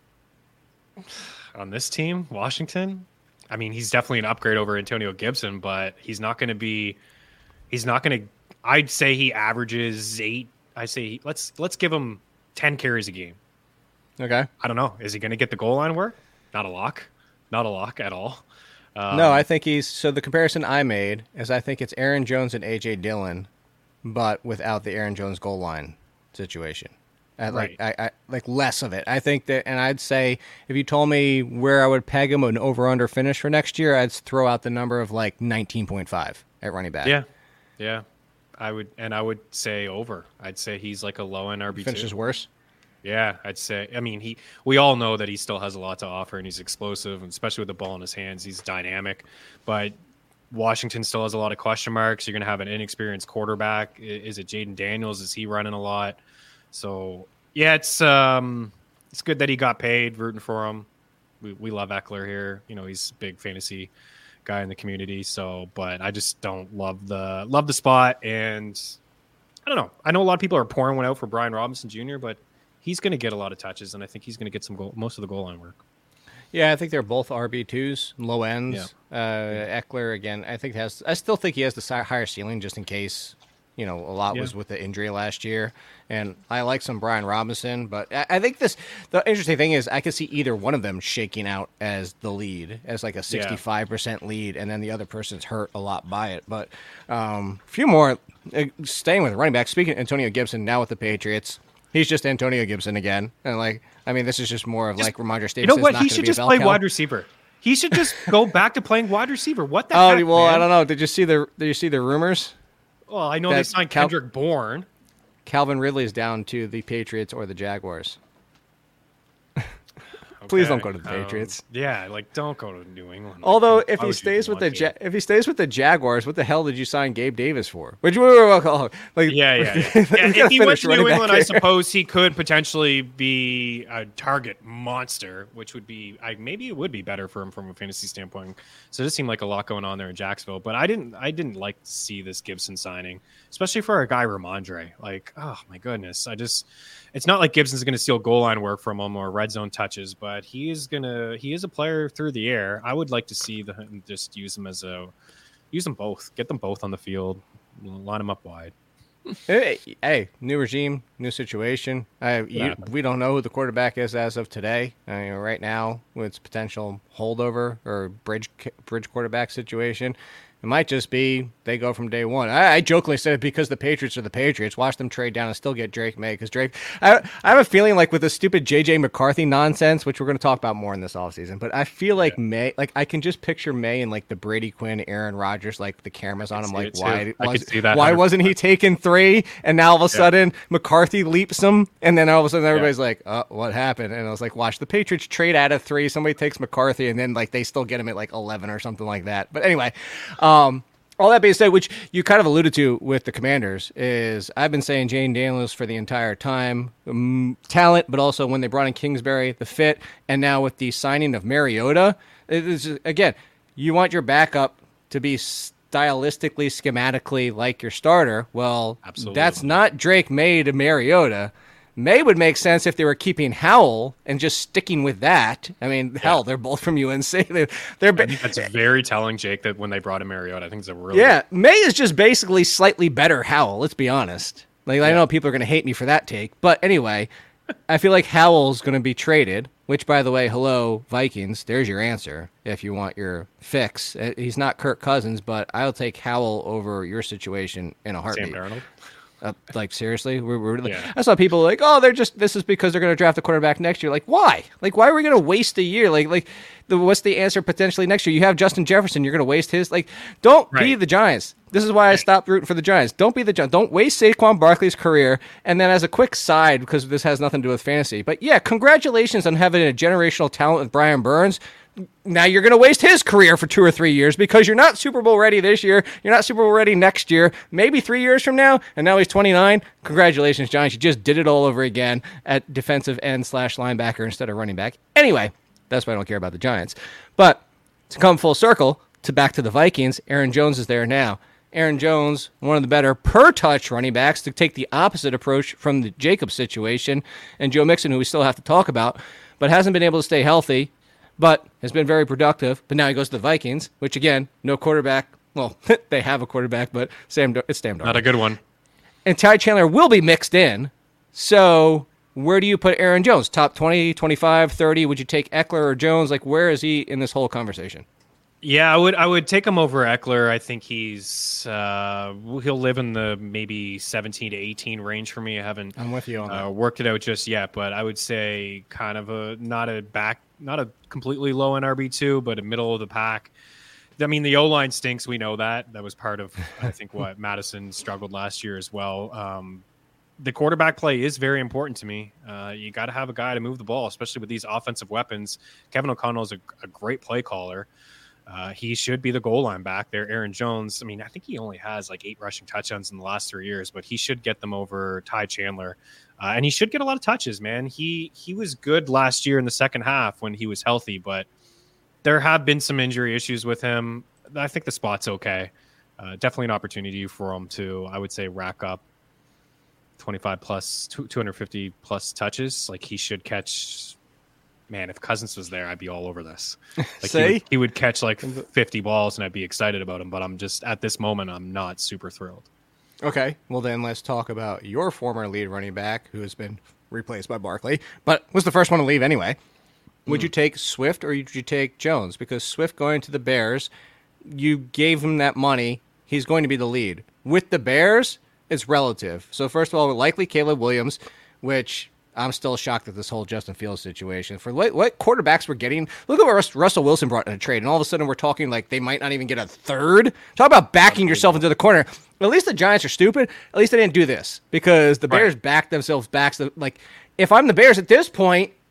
On this team, Washington? I mean, he's definitely an upgrade over Antonio Gibson, but he's not going to be, he's not going to, I'd say he averages eight. I say let's let's give him ten carries a game. Okay. I don't know. Is he going to get the goal line work? Not a lock. Not a lock at all. Um, no, I think he's so the comparison I made is I think it's Aaron Jones and A J Dillon, but without the Aaron Jones goal line situation. I, like Right. I, I like less of it. I think that, and I'd say if you told me where I would peg him an over under finish for next year, I'd throw out the number of like nineteen point five at running back. Yeah, yeah. I would, and I would say over. I'd say he's like a low end R B two. Finishes worse. Yeah, I'd say. I mean, he. We all know that he still has a lot to offer, and he's explosive, and especially with the ball in his hands, he's dynamic. But Washington still has a lot of question marks. You're going to have an inexperienced quarterback. Is it Jaden Daniels? Is he running a lot? So yeah, it's um, it's good that he got paid. Rooting for him. We we love Eckler here. You know, he's a big fantasy guy in the community. So, but I just don't love the love the spot, and I don't know. I know a lot of people are pouring one out for Brian Robinson Junior, but he's going to get a lot of touches, and I think he's going to get some goal, most of the goal line work. Yeah, I think they're both R B twos, low ends. Yeah. Uh, Eckler again, I think has. I still think he has the si- higher ceiling, just in case. You know, a lot Yeah. was with the injury last year, and I like some Brian Robinson, but I, I think this. The interesting thing is, I could see either one of them shaking out as the lead, as like a sixty-five percent lead, and then the other person's hurt a lot by it. But um, a few more. Uh, staying with running back. Speaking of Antonio Gibson, now with the Patriots, he's just Antonio Gibson again, and like, I mean, this is just more of Just- like Ramondre Stevenson. You know what? Not He gonna should be a just bell play cow. wide receiver. He should just go back to playing wide receiver. What the Oh heck, well, man? I don't know. Did you see the? Did you see the rumors? Well, I know they That signed Cal- Kendrick Bourne. Calvin Ridley is down to the Patriots or the Jaguars. Please Okay. don't go to the Um, Patriots. yeah, like don't go to New England. Like, Although why if he would you stays with want the to? ja- if he stays with the Jaguars, what the hell did you sign Gabe Davis for? Which we were like, Yeah, yeah. yeah. we yeah gotta if he went finish to running New back England, I here. suppose he could potentially be a target monster, which would be, I maybe it would be better for him from a fantasy standpoint. So it does seem like a lot going on there in Jacksonville. But I didn't, I didn't like to see this Gibson signing, especially for a guy Ramondre. Like, oh my goodness, I just, it's not like Gibson's going to steal goal line work from him or red zone touches, but he is gonna, he is a player through the air. I would like to see the just use him as a, use them both, get them both on the field, line them up wide. Hey, hey, new regime, new situation. I, you, Yeah. we don't know who the quarterback is as of today. I mean, right now, with its potential holdover or bridge bridge quarterback situation, it might just be they go from day one. I, I jokingly said it because the Patriots are the Patriots. Watch them trade down and still get Drake May because Drake. I, I have a feeling like with the stupid J J McCarthy nonsense, which we're going to talk about more in this offseason, but I feel like yeah. May, like I can just picture May and like the Brady Quinn, Aaron Rodgers, like the cameras on him, like why was, why wasn't he taking three? And now all of a sudden yeah. McCarthy leaps him, and then all of a sudden everybody's yeah. like, "Oh, what happened?" And I was like, "Watch the Patriots trade out of three. Somebody takes McCarthy, and then like they still get him at like eleven or something like that." But anyway, um. All that being said, which you kind of alluded to with the Commanders, is I've been saying Jane Daniels for the entire time. Um, talent, but also when they brought in Kingsbury, the fit, and now with the signing of Mariota, it is, again, you want your backup to be stylistically, schematically like your starter. Well, Absolutely. That's not Drake May to Mariota. May would make sense if they were keeping Howell and just sticking with that. I mean, yeah. hell, they're both from U N C. They're, they're I think that's very telling, Jake, that when they brought in Mariota, I think it's a really yeah. May is just basically slightly better Howell. Let's be honest. Like yeah. I know people are going to hate me for that take, but anyway, I feel like Howell's going to be traded. Which, by the way, hello Vikings. There's your answer if you want your fix. He's not Kirk Cousins, but I'll take Howell over your situation in a heartbeat. Sam Darnold. Uh, like seriously, we're, we're like, yeah. I saw people like, oh, they're just this is because they're going to draft a quarterback next year. Like, why? Like, why are we going to waste a year? Like, like, the what's the answer potentially next year? You have Justin Jefferson. You're going to waste his. Like, don't right. be the Giants. This is why I stopped rooting for the Giants. Don't be the Giants. Don't waste Saquon Barkley's career. And then, as a quick side, because this has nothing to do with fantasy, but yeah, congratulations on having a generational talent with Brian Burns. Now you're going to waste his career for two or three years because you're not Super Bowl ready this year. You're not Super Bowl ready next year, maybe three years from now, and now he's twenty-nine. Congratulations, Giants. You just did it all over again at defensive end slash linebacker instead of running back. Anyway, that's why I don't care about the Giants. But to come full circle, to back to the Vikings, Aaron Jones is there now. Aaron Jones, one of the better per-touch running backs, to take the opposite approach from the Jacobs situation, and Joe Mixon, who we still have to talk about, but hasn't been able to stay healthy, but has been very productive. But now he goes to the Vikings, which, again, no quarterback. Well, they have a quarterback, but Sam, it's Sam Darnold. Not a good one. And Ty Chandler will be mixed in. So where do you put Aaron Jones? Top twenty, twenty-five, thirty? Would you take Eckler or Jones? Like, where is he in this whole conversation? Yeah, I would I would take him over Eckler. I think he's uh, he'll live in the maybe seventeen to eighteen range for me. I haven't I'm with you on uh, that. worked it out just yet, but I would say kind of a not a back not a completely low in R B two, but a middle of the pack. I mean, the O-line stinks. We know that. That was part of, I think, what Madison struggled last year as well. Um, the quarterback play is very important to me. Uh, you got to have a guy to move the ball, especially with these offensive weapons. Kevin O'Connell is a, a great play caller. Uh, he should be the goal line back there. Aaron Jones, I mean, I think he only has like eight rushing touchdowns in the last three years, but he should get them over Ty Chandler. Uh, and he should get a lot of touches, man. He he was good last year in the second half when he was healthy, but there have been some injury issues with him. I think the spot's okay. Uh, definitely an opportunity for him to, I would say, rack up twenty-five plus, two hundred fifty plus touches. Like he should catch... Man, if Cousins was there, I'd be all over this. Like See? He would, he would catch like fifty balls, and I'd be excited about him. But I'm just at this moment, I'm not super thrilled. Okay, well then let's talk about your former lead running back, who has been replaced by Barkley, but was the first one to leave anyway. Would mm. you take Swift or would you take Jones? Because Swift going to the Bears, you gave him that money. He's going to be the lead. With the Bears, it's relative. So first of all, likely Caleb Williams, which... I'm still shocked at this whole Justin Fields situation. For what, what quarterbacks we're getting, look at what Russell Wilson brought in a trade, and all of a sudden we're talking like they might not even get a third. Talk about backing yourself into the corner. At least the Giants are stupid. At least they didn't do this because the Bears right. backed themselves back. So, like, if I'm the Bears at this point,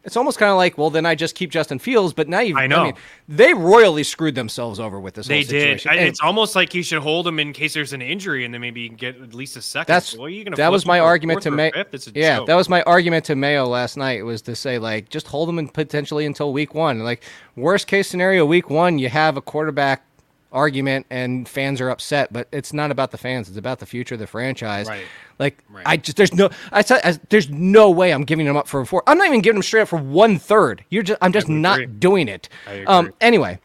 It's almost kind of like, well, then I just keep Justin Fields, but now you I know. I mean, they royally screwed themselves over with this They whole situation. did. I, And it's almost like you should hold him in case there's an injury, and then maybe you can get at least a second. That's well, you gonna that flip was him my for a argument fourth to or Mayo. fifth? It's a Yeah, joke. that was my argument to Mayo last night. Was to say like, just hold him in potentially until week one. Like worst case scenario, week one, you have a quarterback argument and fans are upset, but it's not about the fans. It's about the future of the franchise. Right. Like Right. I just there's no I said I, there's no way I'm giving him up for a four. I'm not even giving him straight up for one third. You're just I'm just would not agree. doing it. I agree. Um. Anyway,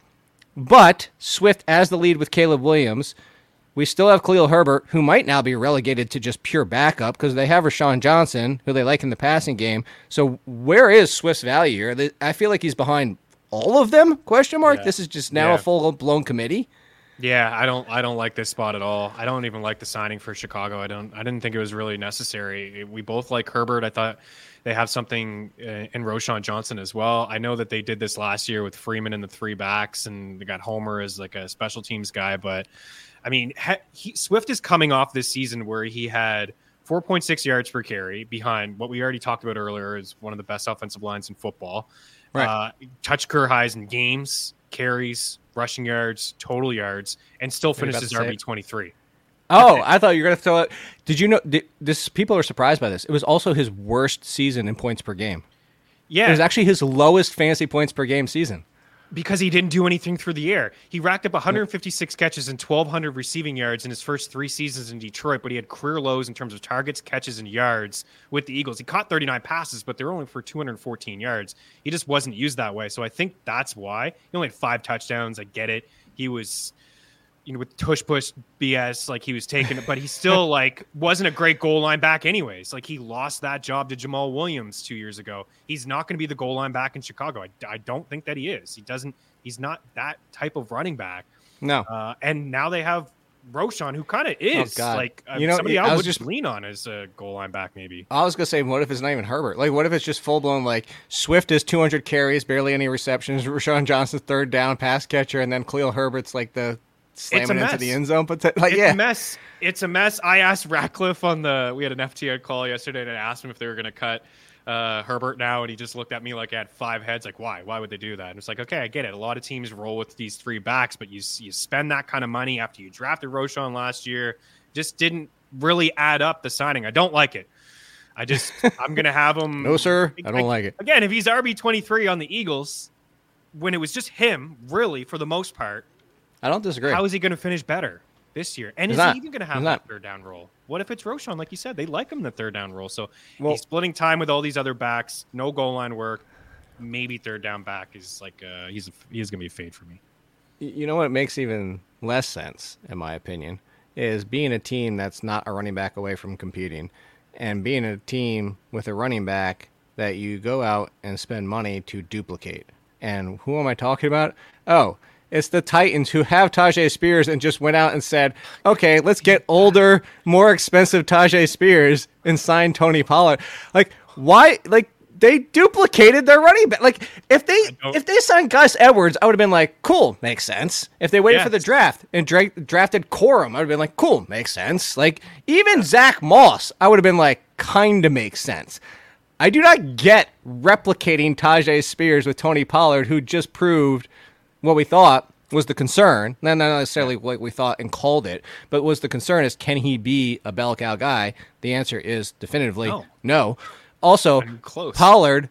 but Swift as the lead with Caleb Williams. We still have Khalil Herbert, who might now be relegated to just pure backup because they have Rashawn Johnson, who they like in the passing game. So where is Swift's value here? They- I feel like he's behind all of them? Question mark. Yeah. This is just now Yeah. a full blown committee. Yeah, I don't. I don't like this spot at all. I don't even like the signing for Chicago. I don't. I didn't think it was really necessary. We both like Herbert. I thought they have something uh, in Roshan Johnson as well. I know that they did this last year with Freeman and the three backs, and they got Homer as like a special teams guy. But I mean, ha- he, Swift is coming off this season where he had four point six yards per carry behind what we already talked about earlier is one of the best offensive lines in football. Right. Uh, touch career highs in games, carries, rushing yards, total yards, and still about finishes to say R B it. twenty-three. Oh, I thought you were going to throw it. Did you know did, this? People are surprised by this. It was also his worst season in points per game. It Yeah, was actually his lowest fantasy points per game season. because he didn't do anything through the air. He racked up one hundred fifty-six catches and twelve hundred receiving yards in his first three seasons in Detroit, but he had career lows in terms of targets, catches, and yards with the Eagles. He caught thirty-nine passes, but they were only for two hundred fourteen yards. He just wasn't used that way. So I think that's why. He only had five touchdowns. I get it. He was, you know, with tush push B S, like he was taking it, but he still like wasn't a great goal line back anyways. Like he lost that job to Jamal Williams two years ago. He's not going to be the goal line back in Chicago. I, I don't think that he is. He doesn't, he's not that type of running back. No. Uh, and now they have Roshan, who kind of is God. like uh, You know, somebody I I was would just- just lean on as a goal line back, maybe. I was gonna say, what if it's not even Herbert? Like, what if it's just full blown like Swift is two hundred carries, barely any receptions. Rashawn Johnson's third down pass catcher, and then Khalil Herbert's like the slamming into mess. the end zone. But like, It's yeah, a mess. It's a mess. I asked Ratcliffe on the, we had an F T I call yesterday, and I asked him if they were going to cut uh, Herbert now, and he just looked at me like I had five heads. Like, why? Why would they do that? And it's like, okay, I get it. A lot of teams roll with these three backs, but you you spend that kind of money after you drafted Roshan last year. Just didn't really add up the signing. I don't like it. I just, I'm going to have him. No, sir, I don't like it. Again, if he's R B twenty-three on the Eagles, when it was just him, really, for the most part, I don't disagree. how is he going to finish better this year? And He's is not. he even going to He's have not. that third down role? What if it's Roshan? Like you said, they like him in the third down role. So Well- he's splitting time with all these other backs, no goal line work. Maybe third down back is like uh, he's he's going to be a fade for me. You know what makes even less sense, in my opinion, is being a team that's not a running back away from competing, and being a team with a running back that you go out and spend money to duplicate. And who am I talking about? Oh, it's the Titans, who have Tajay Spears and just went out and said, okay, let's get older, more expensive Tajay Spears and sign Tony Pollard. Like, why? Like, they duplicated their running back. Like, if they don't- if they signed Gus Edwards, I would have been like, cool, makes sense. If they waited for the Yes. draft and dra- drafted Corum, I would have been like, cool, makes sense. Like, even Zach Moss, I would have been like, kind of makes sense. I do not get replicating Tajay Spears with Tony Pollard, who just proved what we thought was the concern. Not not necessarily what we thought and called it, but was the concern is, can he be a bell cow guy? The answer is definitively No. no. Also, I'm close. Pollard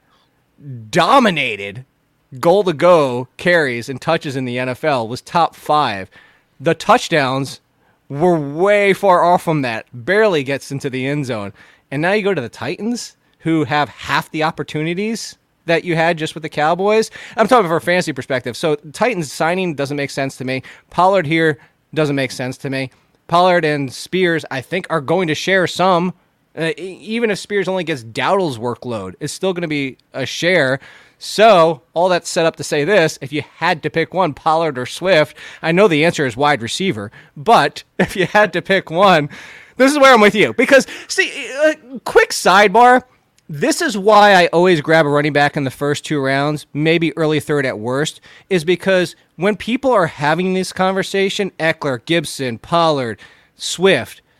dominated goal to go carries and touches in the N F L, was top five. The touchdowns were way far off from that, barely gets into the end zone. And now you go to the Titans, who have half the opportunities that you had just with the Cowboys. I'm talking from a fantasy perspective. So Titans signing doesn't make sense to me. Pollard here doesn't make sense to me. Pollard and Spears, I think, are going to share some. Uh, e- even if Spears only gets Dowdle's workload, it's still going to be a share. So all that's set up to say this: if you had to pick one, Pollard or Swift, I know the answer is wide receiver, but if you had to pick one, this is where I'm with you. Because, see, uh, quick sidebar, this is why I always grab a running back in the first two rounds, maybe early third at worst, is because when people are having this conversation, Eckler, Gibson, Pollard, Swift,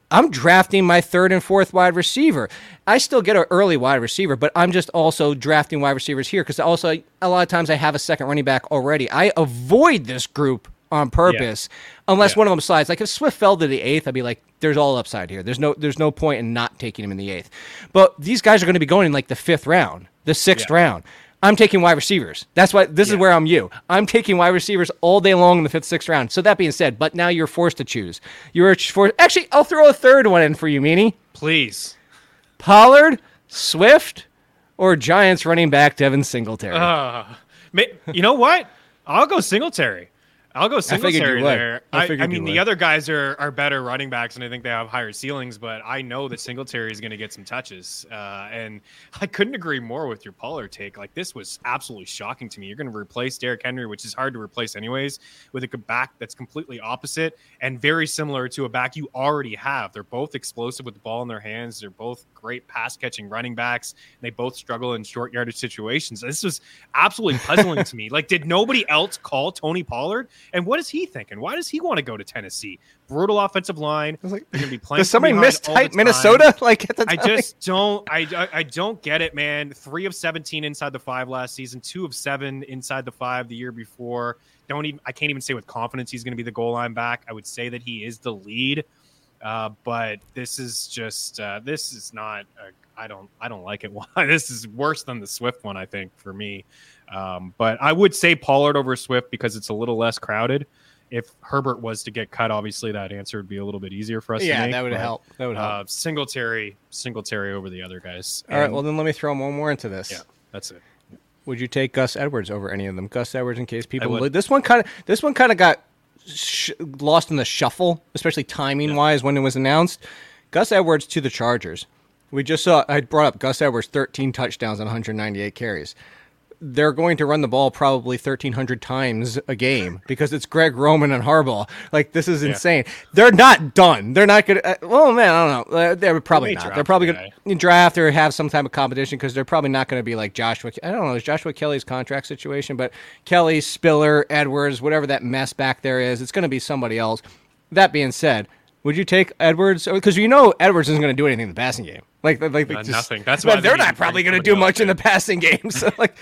I'm drafting my third and fourth wide receiver. I still get an early wide receiver, but I'm just also drafting wide receivers here because also a lot of times I have a second running back already. I avoid this group on purpose yeah. unless yeah. one of them slides. Like if Swift fell to the eighth, I'd be like, there's all upside here. There's no there's no point in not taking him in the eighth. But these guys are going to be going in like the fifth round, the sixth yeah. round. I'm taking wide receivers. That's why this yeah. is where I'm you. I'm taking wide receivers all day long in the fifth, sixth round. So that being said, but now you're forced to choose. You're forced. Actually, I'll throw a third one in for you, Meanie. Please. Pollard, Swift, or Giants running back Devin Singletary. Uh, you know what? I'll go Singletary. I'll go Singletary there. I, I, I mean, the other guys are, are better running backs, and I think they have higher ceilings, but I know that Singletary is going to get some touches. Uh, and I couldn't agree more with your Pollard take. Like, this was absolutely shocking to me. You're going to replace Derrick Henry, which is hard to replace anyways, with a back that's completely opposite and very similar to a back you already have. They're both explosive with the ball in their hands. They're both great pass-catching running backs. And they both struggle in short yardage situations. This was absolutely puzzling to me. Like, did nobody else call Tony Pollard? And what is he thinking? Why does he want to go to Tennessee? Brutal offensive line. Like, they're going to be playing. Does somebody miss tight Minnesota? Like at the time? I just don't. I, I I don't get it, man. Three of seventeen inside the five last season. Two of seven inside the five the year before. Don't even. I can't even say with confidence he's going to be the goal line back. I would say that he is the lead. Uh, but this is just. Uh, this is not. A, I don't. I don't like it. Why? This is worse than the Swift one, I think, for me. Um, but I would say Pollard over Swift because it's a little less crowded. If Herbert was to get cut, obviously that answer would be a little bit easier for us. Yeah, to make, that would but, help. That would help. Uh, Singletary, Singletary over the other guys. All and, right. Well, then let me throw one more into this. Yeah, that's it. Would you take Gus Edwards over any of them? Gus Edwards, in case people. This one kind of. This one kind of got sh- lost in the shuffle, especially timing yeah. wise when it was announced. Gus Edwards to the Chargers. We just saw. I brought up Gus Edwards, thirteen touchdowns on one hundred ninety-eight carries. They're going to run the ball probably thirteen hundred times a game because it's Greg Roman and Harbaugh. Like, this is insane. Yeah. They're not done. They're not going to. Uh, well, man, I don't know. Uh, they're probably they not. They're probably going to draft or have some type of competition because they're probably not going to be like Joshua. I don't know. It's Joshua Kelly's contract situation, but Kelly, Spiller, Edwards, whatever that mess back there is, it's going to be somebody else. That being said, would you take Edwards? Because you know Edwards isn't going to do anything in the passing game. Like, like uh, just, nothing. That's why they're not probably going to do much in the passing game. So, like.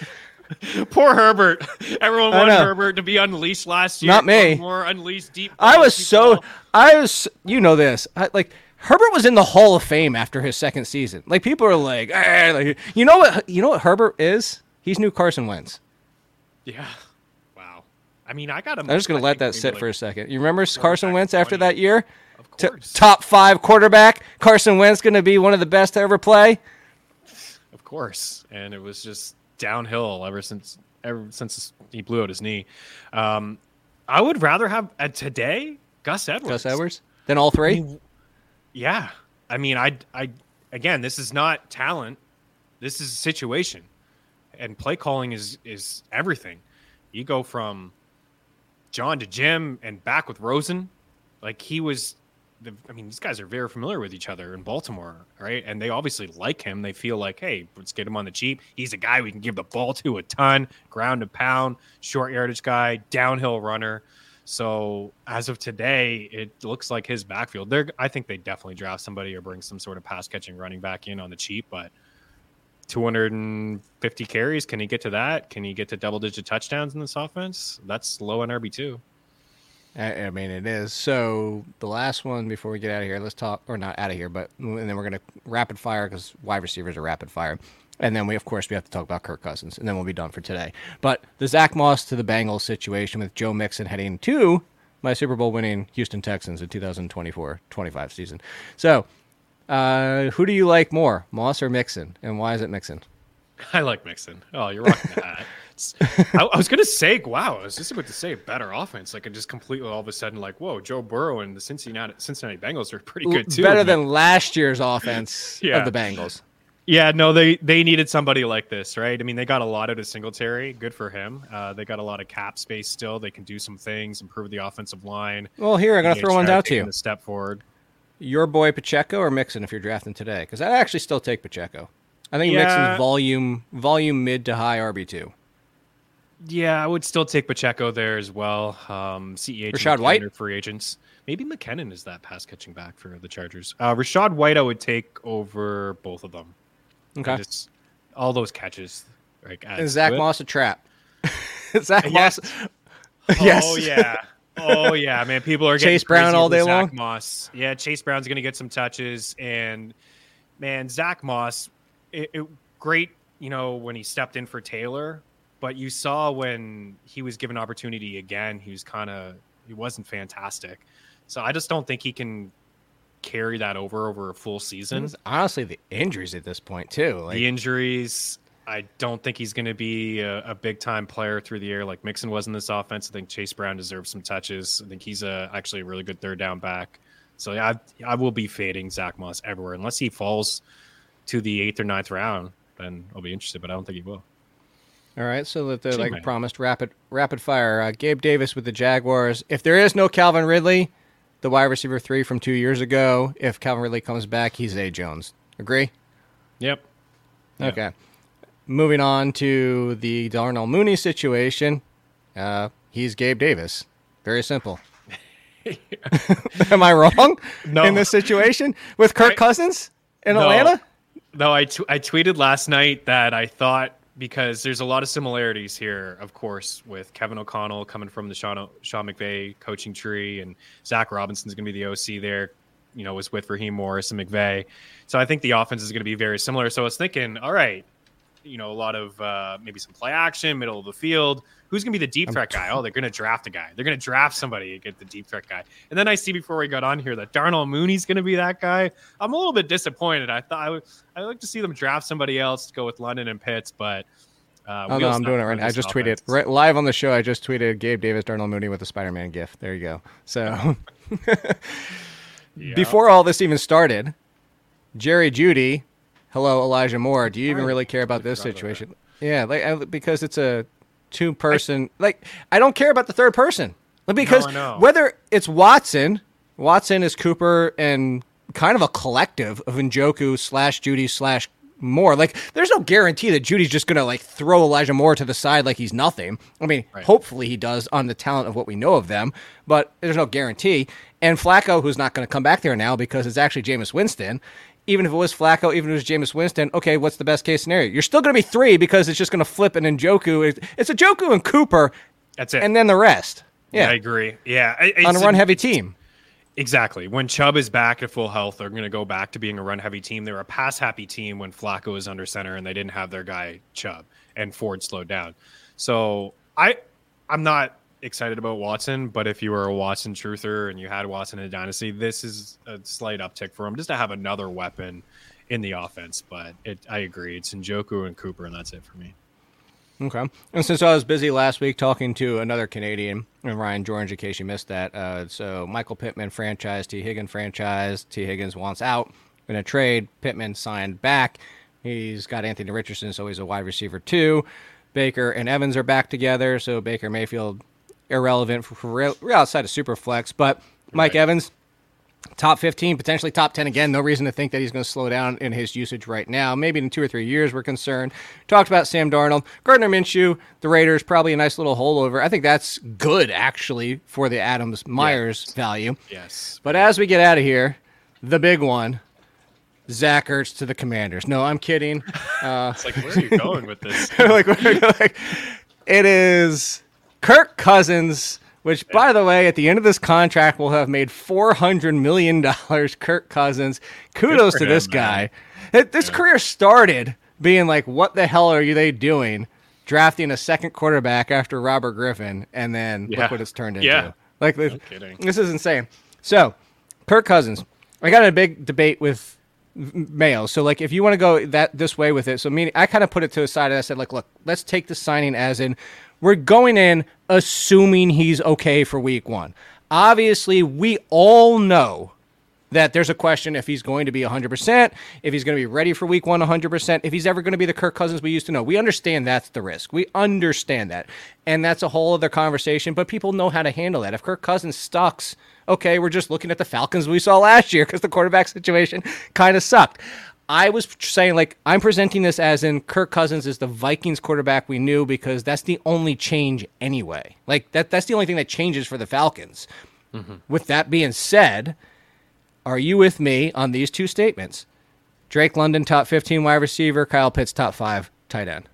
Poor Herbert. Everyone wanted Herbert to be unleashed last year. Not me. More unleashed deep. I was so. I was. You know this. I, like Herbert was in the Hall of Fame after his second season. Like people are like, ah, like, you know what? You know what Herbert is? He's new Carson Wentz. Yeah. Wow. I mean, I got him. I'm just gonna I let that sit like for a second. You remember Carson Wentz after that year? Of course. T- top five quarterback. Carson Wentz going to be one of the best to ever play. Of course. And it was just downhill ever since ever since he blew out his knee. Um, I would rather have uh, today Gus Edwards. Gus Edwards than all three. I mean, yeah, I mean, I, I again, this is not talent. This is a situation, and play calling is is everything. You go from John to Jim and back with Rosen, like he was. The, I mean, these guys are very familiar with each other in Baltimore, right? And they obviously like him. They feel like, hey, let's get him on the cheap. He's a guy we can give the ball to a ton, ground and pound, short yardage guy, downhill runner. So as of today, it looks like his backfield. They're, I think they definitely draft somebody or bring some sort of pass catching running back in on the cheap. But two hundred fifty carries, can he get to that? Can he get to double digit touchdowns in this offense? That's low in R B two. I mean, it is. So the last one before we get out of here, let's talk, or not out of here, but and then we're going to rapid fire because wide receivers are rapid fire. And then we, of course, we have to talk about Kirk Cousins, and then we'll be done for today. But the Zach Moss to the Bengals situation with Joe Mixon heading to my Super Bowl winning Houston Texans in two thousand twenty-four twenty-five season. So uh, who do you like more, Moss or Mixon? And why is it Mixon? I like Mixon. Oh, you're rocking that. I, I was going to say, wow, I was just about to say better offense. Like, it just completely all of a sudden, like, whoa, Joe Burrow and the Cincinnati Cincinnati Bengals are pretty good, too. Better than last year's offense yeah. of the Bengals. Yeah, no, they, they needed somebody like this, right? I mean, they got a lot out of Singletary. Good for him. Uh, they got a lot of cap space still. They can do some things, improve the offensive line. Well, here, I'm going to throw one out to you. A step forward. Your boy Pacheco or Mixon if you're drafting today? Because I'd actually still take Pacheco. I think yeah. Mixon's volume, volume mid to high R B two. Yeah, I would still take Pacheco there as well. Um, C E H, Rashad White, are free agents. Maybe McKinnon is that pass catching back for the Chargers. Uh, Rashad White, I would take over both of them. Okay, just, all those catches. Like, is Zach Moss a trap? Zach yes. Moss. Yes. Oh yeah. Oh yeah, man. People are getting Chase Brown all day Zach long. Moss. Yeah, Chase Brown's going to get some touches, and man, Zach Moss, it, it, great. You know, when he stepped in for Taylor, but you saw when he was given opportunity again, he was kind of he wasn't fantastic. So I just don't think he can carry that over over a full season. Honestly, the injuries at this point too. Like, the injuries. I don't think he's going to be a, a big-time player through the air like Mixon was in this offense. I think Chase Brown deserves some touches. I think he's a, actually a really good third down back. So yeah, I, I will be fading Zach Moss everywhere. Unless he falls to the eighth or ninth round, then I'll be interested, but I don't think he will. All right, so that the Shame, like man. promised rapid rapid fire. Uh, Gabe Davis with the Jaguars. If there is no Calvin Ridley, the wide receiver three from two years ago, if Calvin Ridley comes back, he's Zay Jones. Agree? Yep. Yeah. Okay. Moving on to the Darnell Mooney situation, uh, he's Gabe Davis. Very simple. Am I wrong No. in this situation with Kirk I- Cousins in No. Atlanta? No, I, t- I tweeted last night that I thought, because there's a lot of similarities here, of course, with Kevin O'Connell coming from the Sean, Sean McVay coaching tree, and Zach Robinson's going to be the O C there, you know, was with Raheem Morris and McVay. So I think the offense is going to be very similar. So I was thinking, all right, you know, a lot of uh, maybe some play action, middle of the field. Who's going to be the deep threat guy? Oh, they're going to draft a guy. They're going to draft somebody to get the deep threat guy. And then I see before we got on here that Darnell Mooney's going to be that guy. I'm a little bit disappointed. I thought I would I'd like to see them draft somebody else to go with London and Pitts, but uh, Oh, no, I'm doing it right now. I just tweeted right, live on the show. I just tweeted Gabe Davis, Darnell Mooney with the Spider-Man gif. There you go. So Yeah. before all this even started, Jerry Jeudy, hello, Elijah Moore. Do you even really care about this situation? Yeah, like I, because it's a two-person. Like I don't care about the third person because No, I know. whether it's Watson, Watson is Cooper and kind of a collective of Njoku slash Jeudy slash Moore. Like there's no guarantee that Judy's just gonna like throw Elijah Moore to the side like he's nothing. I mean, Right. hopefully he does on the talent of what we know of them, but there's no guarantee. And Flacco, who's not going to come back there now because it's actually Jameis Winston. Even if it was Flacco, even if it was Jameis Winston, okay, what's the best case scenario? You're still going to be three because it's just going to flip and Njoku. It's a Njoku and Cooper. That's it. And then the rest. Yeah. I agree. Yeah. I- On a it's run-heavy team. Exactly. When Chubb is back at full health, they're going to go back to being a run-heavy team. They were a pass-happy team when Flacco was under center and they didn't have their guy Chubb and Ford slowed down. So I, I'm not excited about Watson, but if you were a Watson truther and you had Watson in a dynasty, this is a slight uptick for him just to have another weapon in the offense. But it, I agree. It's Njoku and Cooper, and that's it for me. Okay. And since I was busy last week talking to another Canadian, and Ryan George, in case you missed that, uh, so Michael Pittman franchise, T. Higgins franchise. T. Higgins wants out in a trade. Pittman signed back. He's got Anthony Richardson, so he's a wide receiver too. Baker and Evans are back together, so Baker Mayfield irrelevant for, for real, real outside of super flex, but Mike Right. Evans, top fifteen, potentially top ten again. No reason to think that he's going to slow down in his usage right now. Maybe in two or three years we're concerned. Talked about Sam Darnold. Gardner Minshew, the Raiders, probably a nice little holdover. I think that's good, actually, for the Adams-Myers value. Yes. But as we get out of here, the big one, Zach Ertz to the Commanders. No, I'm kidding. Uh, It's like, where are you going with this? like, like, it is Kirk Cousins, which, by the way, at the end of this contract will have made four hundred million dollars. Kirk Cousins. Kudos for to him, this man. guy. It- This career started being like, what the hell are you they doing? Drafting a second quarterback after Robert Griffin, and then Yeah. look what it's turned into. Yeah. Like this, kidding. this is insane. So, Kirk Cousins. I got in a big debate with Mayo. So, like, if you want to go that this way with it, so meaning I kind of put it to the side and I said, like, look, let's take the signing as in we're going in assuming he's okay for week one. Obviously, we all know that there's a question if he's going to be one hundred percent, if he's going to be ready for week one one hundred percent, if he's ever going to be the Kirk Cousins we used to know. We understand that's the risk. We understand that. And that's a whole other conversation, but people know how to handle that. If Kirk Cousins sucks, okay, we're just looking at the Falcons we saw last year because the quarterback situation kind of sucked. I was saying, like, I'm presenting this as in Kirk Cousins is the Vikings quarterback we knew because that's the only change anyway. Like, that that's the only thing that changes for the Falcons. Mm-hmm. With that being said, are you with me on these two statements? Drake London, top fifteen wide receiver. Kyle Pitts, top five tight end.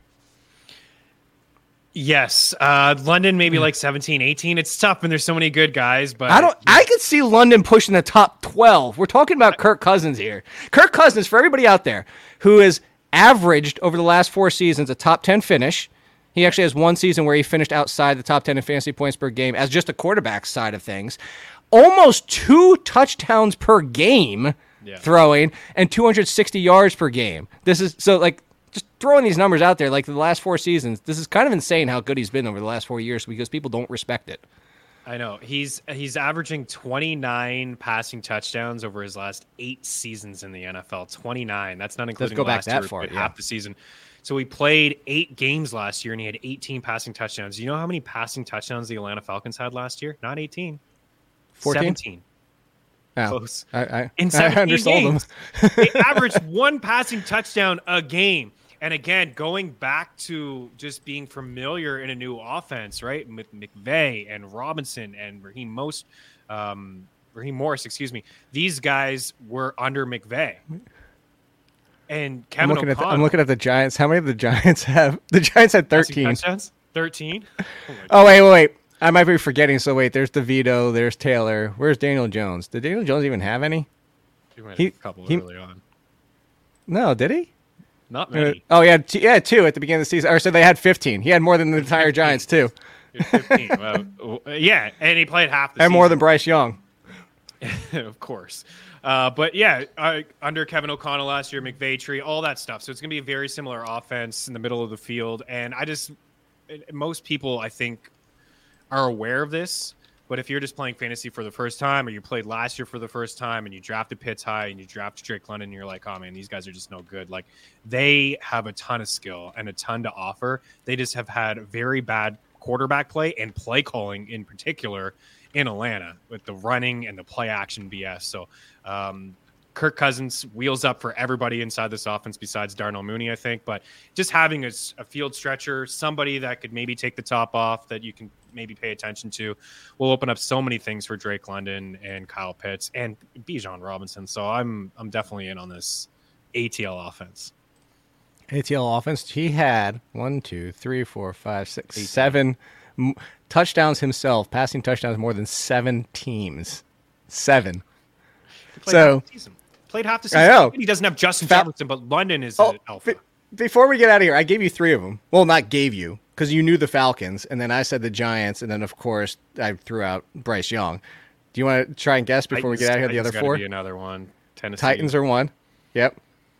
Yes. Uh, London, maybe like seventeen, eighteen. It's tough when there's so many good guys, but I don't. I could see London pushing the top twelve. We're talking about Kirk Cousins here. Kirk Cousins, for everybody out there who has averaged over the last four seasons a top ten finish. He actually has one season where he finished outside the top ten in fantasy points per game as just a quarterback side of things. Almost two touchdowns per game yeah. throwing and two hundred sixty yards per game. This is so like. Just throwing these numbers out there, like the last four seasons, this is kind of insane how good he's been over the last four years because people don't respect it. I know. He's he's averaging twenty-nine passing touchdowns over his last eight seasons in the N F L. twenty-nine. That's not including Let's go the back last that year, far, but yeah. half the season. So he played eight games last year, and he had eighteen passing touchdowns. You know how many passing touchdowns the Atlanta Falcons had last year? Not eighteen. fourteen? seventeen. Oh, Close. I, I, in I seventeen undersold games. them. They averaged one passing touchdown a game. And again, going back to just being familiar in a new offense, right? With McVay and Robinson and Raheem Most, um, Raheem Morris, excuse me. These guys were under McVay. And Kevin I'm looking, at the, O'Connell. I'm looking at the Giants. How many of the Giants have? The Giants had thirteen. Touchdowns? thirteen? Oh, oh, wait, wait, wait. I might be forgetting. So, wait, there's DeVito. There's Taylor. Where's Daniel Jones? Did Daniel Jones even have any? He might He- have a couple he- early on. No, did he? Not Uh, many. oh, yeah, t- yeah, two at the beginning of the season. Or so they had fifteen. He had more than the entire Giants, too. fifteen. Well, yeah, and he played half the And season. more than Bryce Young. Of course. Uh, but yeah, uh, under Kevin O'Connell last year, McVay tree, all that stuff. So it's going to be a very similar offense in the middle of the field. And I just, most people, I think, are aware of this. But if you're just playing fantasy for the first time, or you played last year for the first time, and you drafted Pitts high, and you drafted Drake London, and you're like, oh man, these guys are just no good. Like, they have a ton of skill and a ton to offer. They just have had very bad quarterback play and play calling in particular in Atlanta with the running and the play action B S. So um, Kirk Cousins wheels up for everybody inside this offense besides Darnell Mooney, I think. But just having a, a field stretcher, somebody that could maybe take the top off that you can maybe pay attention to, will open up so many things for Drake London and Kyle Pitts and Bijan Robinson. So I'm I'm definitely in on this A T L offense. A T L offense, he had one, two, three, four, five, six, seven m- touchdowns himself, passing touchdowns more than seven teams. Seven. Played So half the season. Played half the season. I know. He doesn't have Justin Fa- Jefferson, but London is Oh, an alpha. be- before we get out of here, I gave you three of them. Well, not gave you, because you knew the Falcons, and then I said the Giants, and then, of course, I threw out Bryce Young. Do you want to try and guess before we get out of here the Titans other gotta four? Be another one. Tennessee. Titans are one. Yep.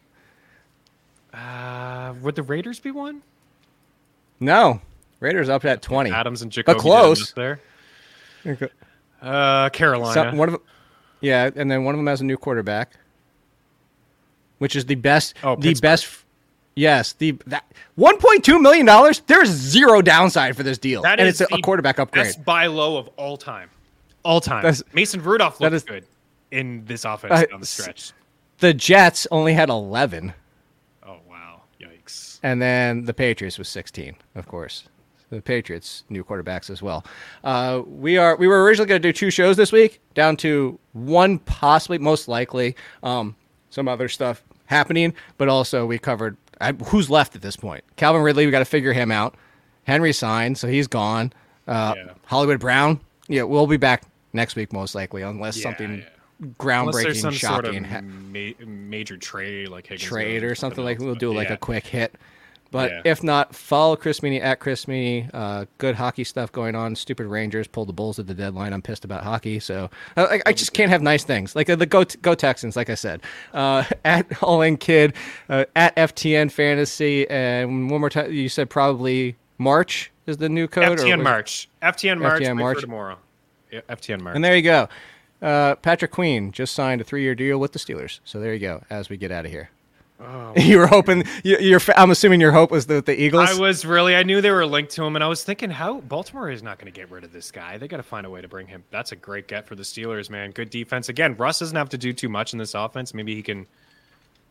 Uh, would the Raiders be one? No. Raiders up at twenty. Adams and Jacoby But close. Dennis there. Uh, Carolina. So, one of them, yeah, and then one of them has a new quarterback, which is the best. Oh, the Pittsburgh. best. Yes, the that one point two million dollars. There's zero downside for this deal, That and is it's a, a the quarterback upgrade. Best buy low of all time. All time. That's- Mason Rudolph that looked is- good in this offense Uh, down the stretch. The Jets only had eleven, Oh wow! Yikes! and then the Patriots was sixteen, of course. The Patriots new quarterbacks as well. Uh, we are we were originally going to do two shows this week, down to one, possibly, most likely. Um, some other stuff happening, but also we covered I, who's left at this point. Calvin Ridley, we got to figure him out. Henry signed, so he's gone. Uh, Yeah. Hollywood Brown, yeah, we'll be back next week most likely, unless Yeah, something yeah. Unless groundbreaking, there's some sort of shocking ha- ma- major trade, like Higgins trade goes or something like. else, We'll but do like yeah. a quick hit. But Yeah. if not, follow Chris Meany at Chris Meany. Uh, good hockey stuff going on. Stupid Rangers pulled the Bulls at the deadline. I'm pissed about hockey, so uh, I, I just can't have nice things. Like uh, the go go Texans, like I said. Uh, at All In Kid, uh, at F T N Fantasy, and one more time, you said probably March is the new code. F T N or was- March. F T N March. F T N wait March. for tomorrow. Yeah, F T N March. And there you go. Uh, Patrick Queen just signed a three-year deal with the Steelers. So there you go. As we get out of here. Oh, You were hoping. You, you're. I'm assuming your hope was the the Eagles. I was really. I knew they were linked to him, and I was thinking, how Baltimore is not going to get rid of this guy. They got to find a way to bring him. That's a great get for the Steelers, man. Good defense. Again, Russ doesn't have to do too much in this offense. Maybe he can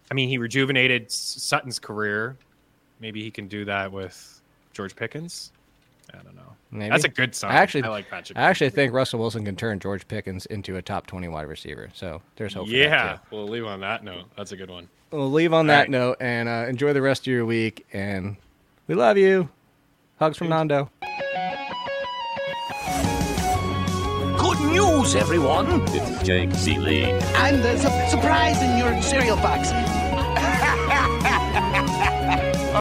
I mean, he rejuvenated S- Sutton's career. Maybe he can do that with George Pickens. I don't know. Maybe. That's a good sign. I actually, I like Patrick. I actually think Russell Wilson can turn George Pickens into a top twenty wide receiver. So there's hope. Yeah, for that too. we'll leave on that note. That's a good one. We'll leave on that right. note and uh, enjoy the rest of your week. And we love you. Hugs from Nando. Good news, everyone. It's Jake C. Lee. I'm the su- surprise in your cereal box.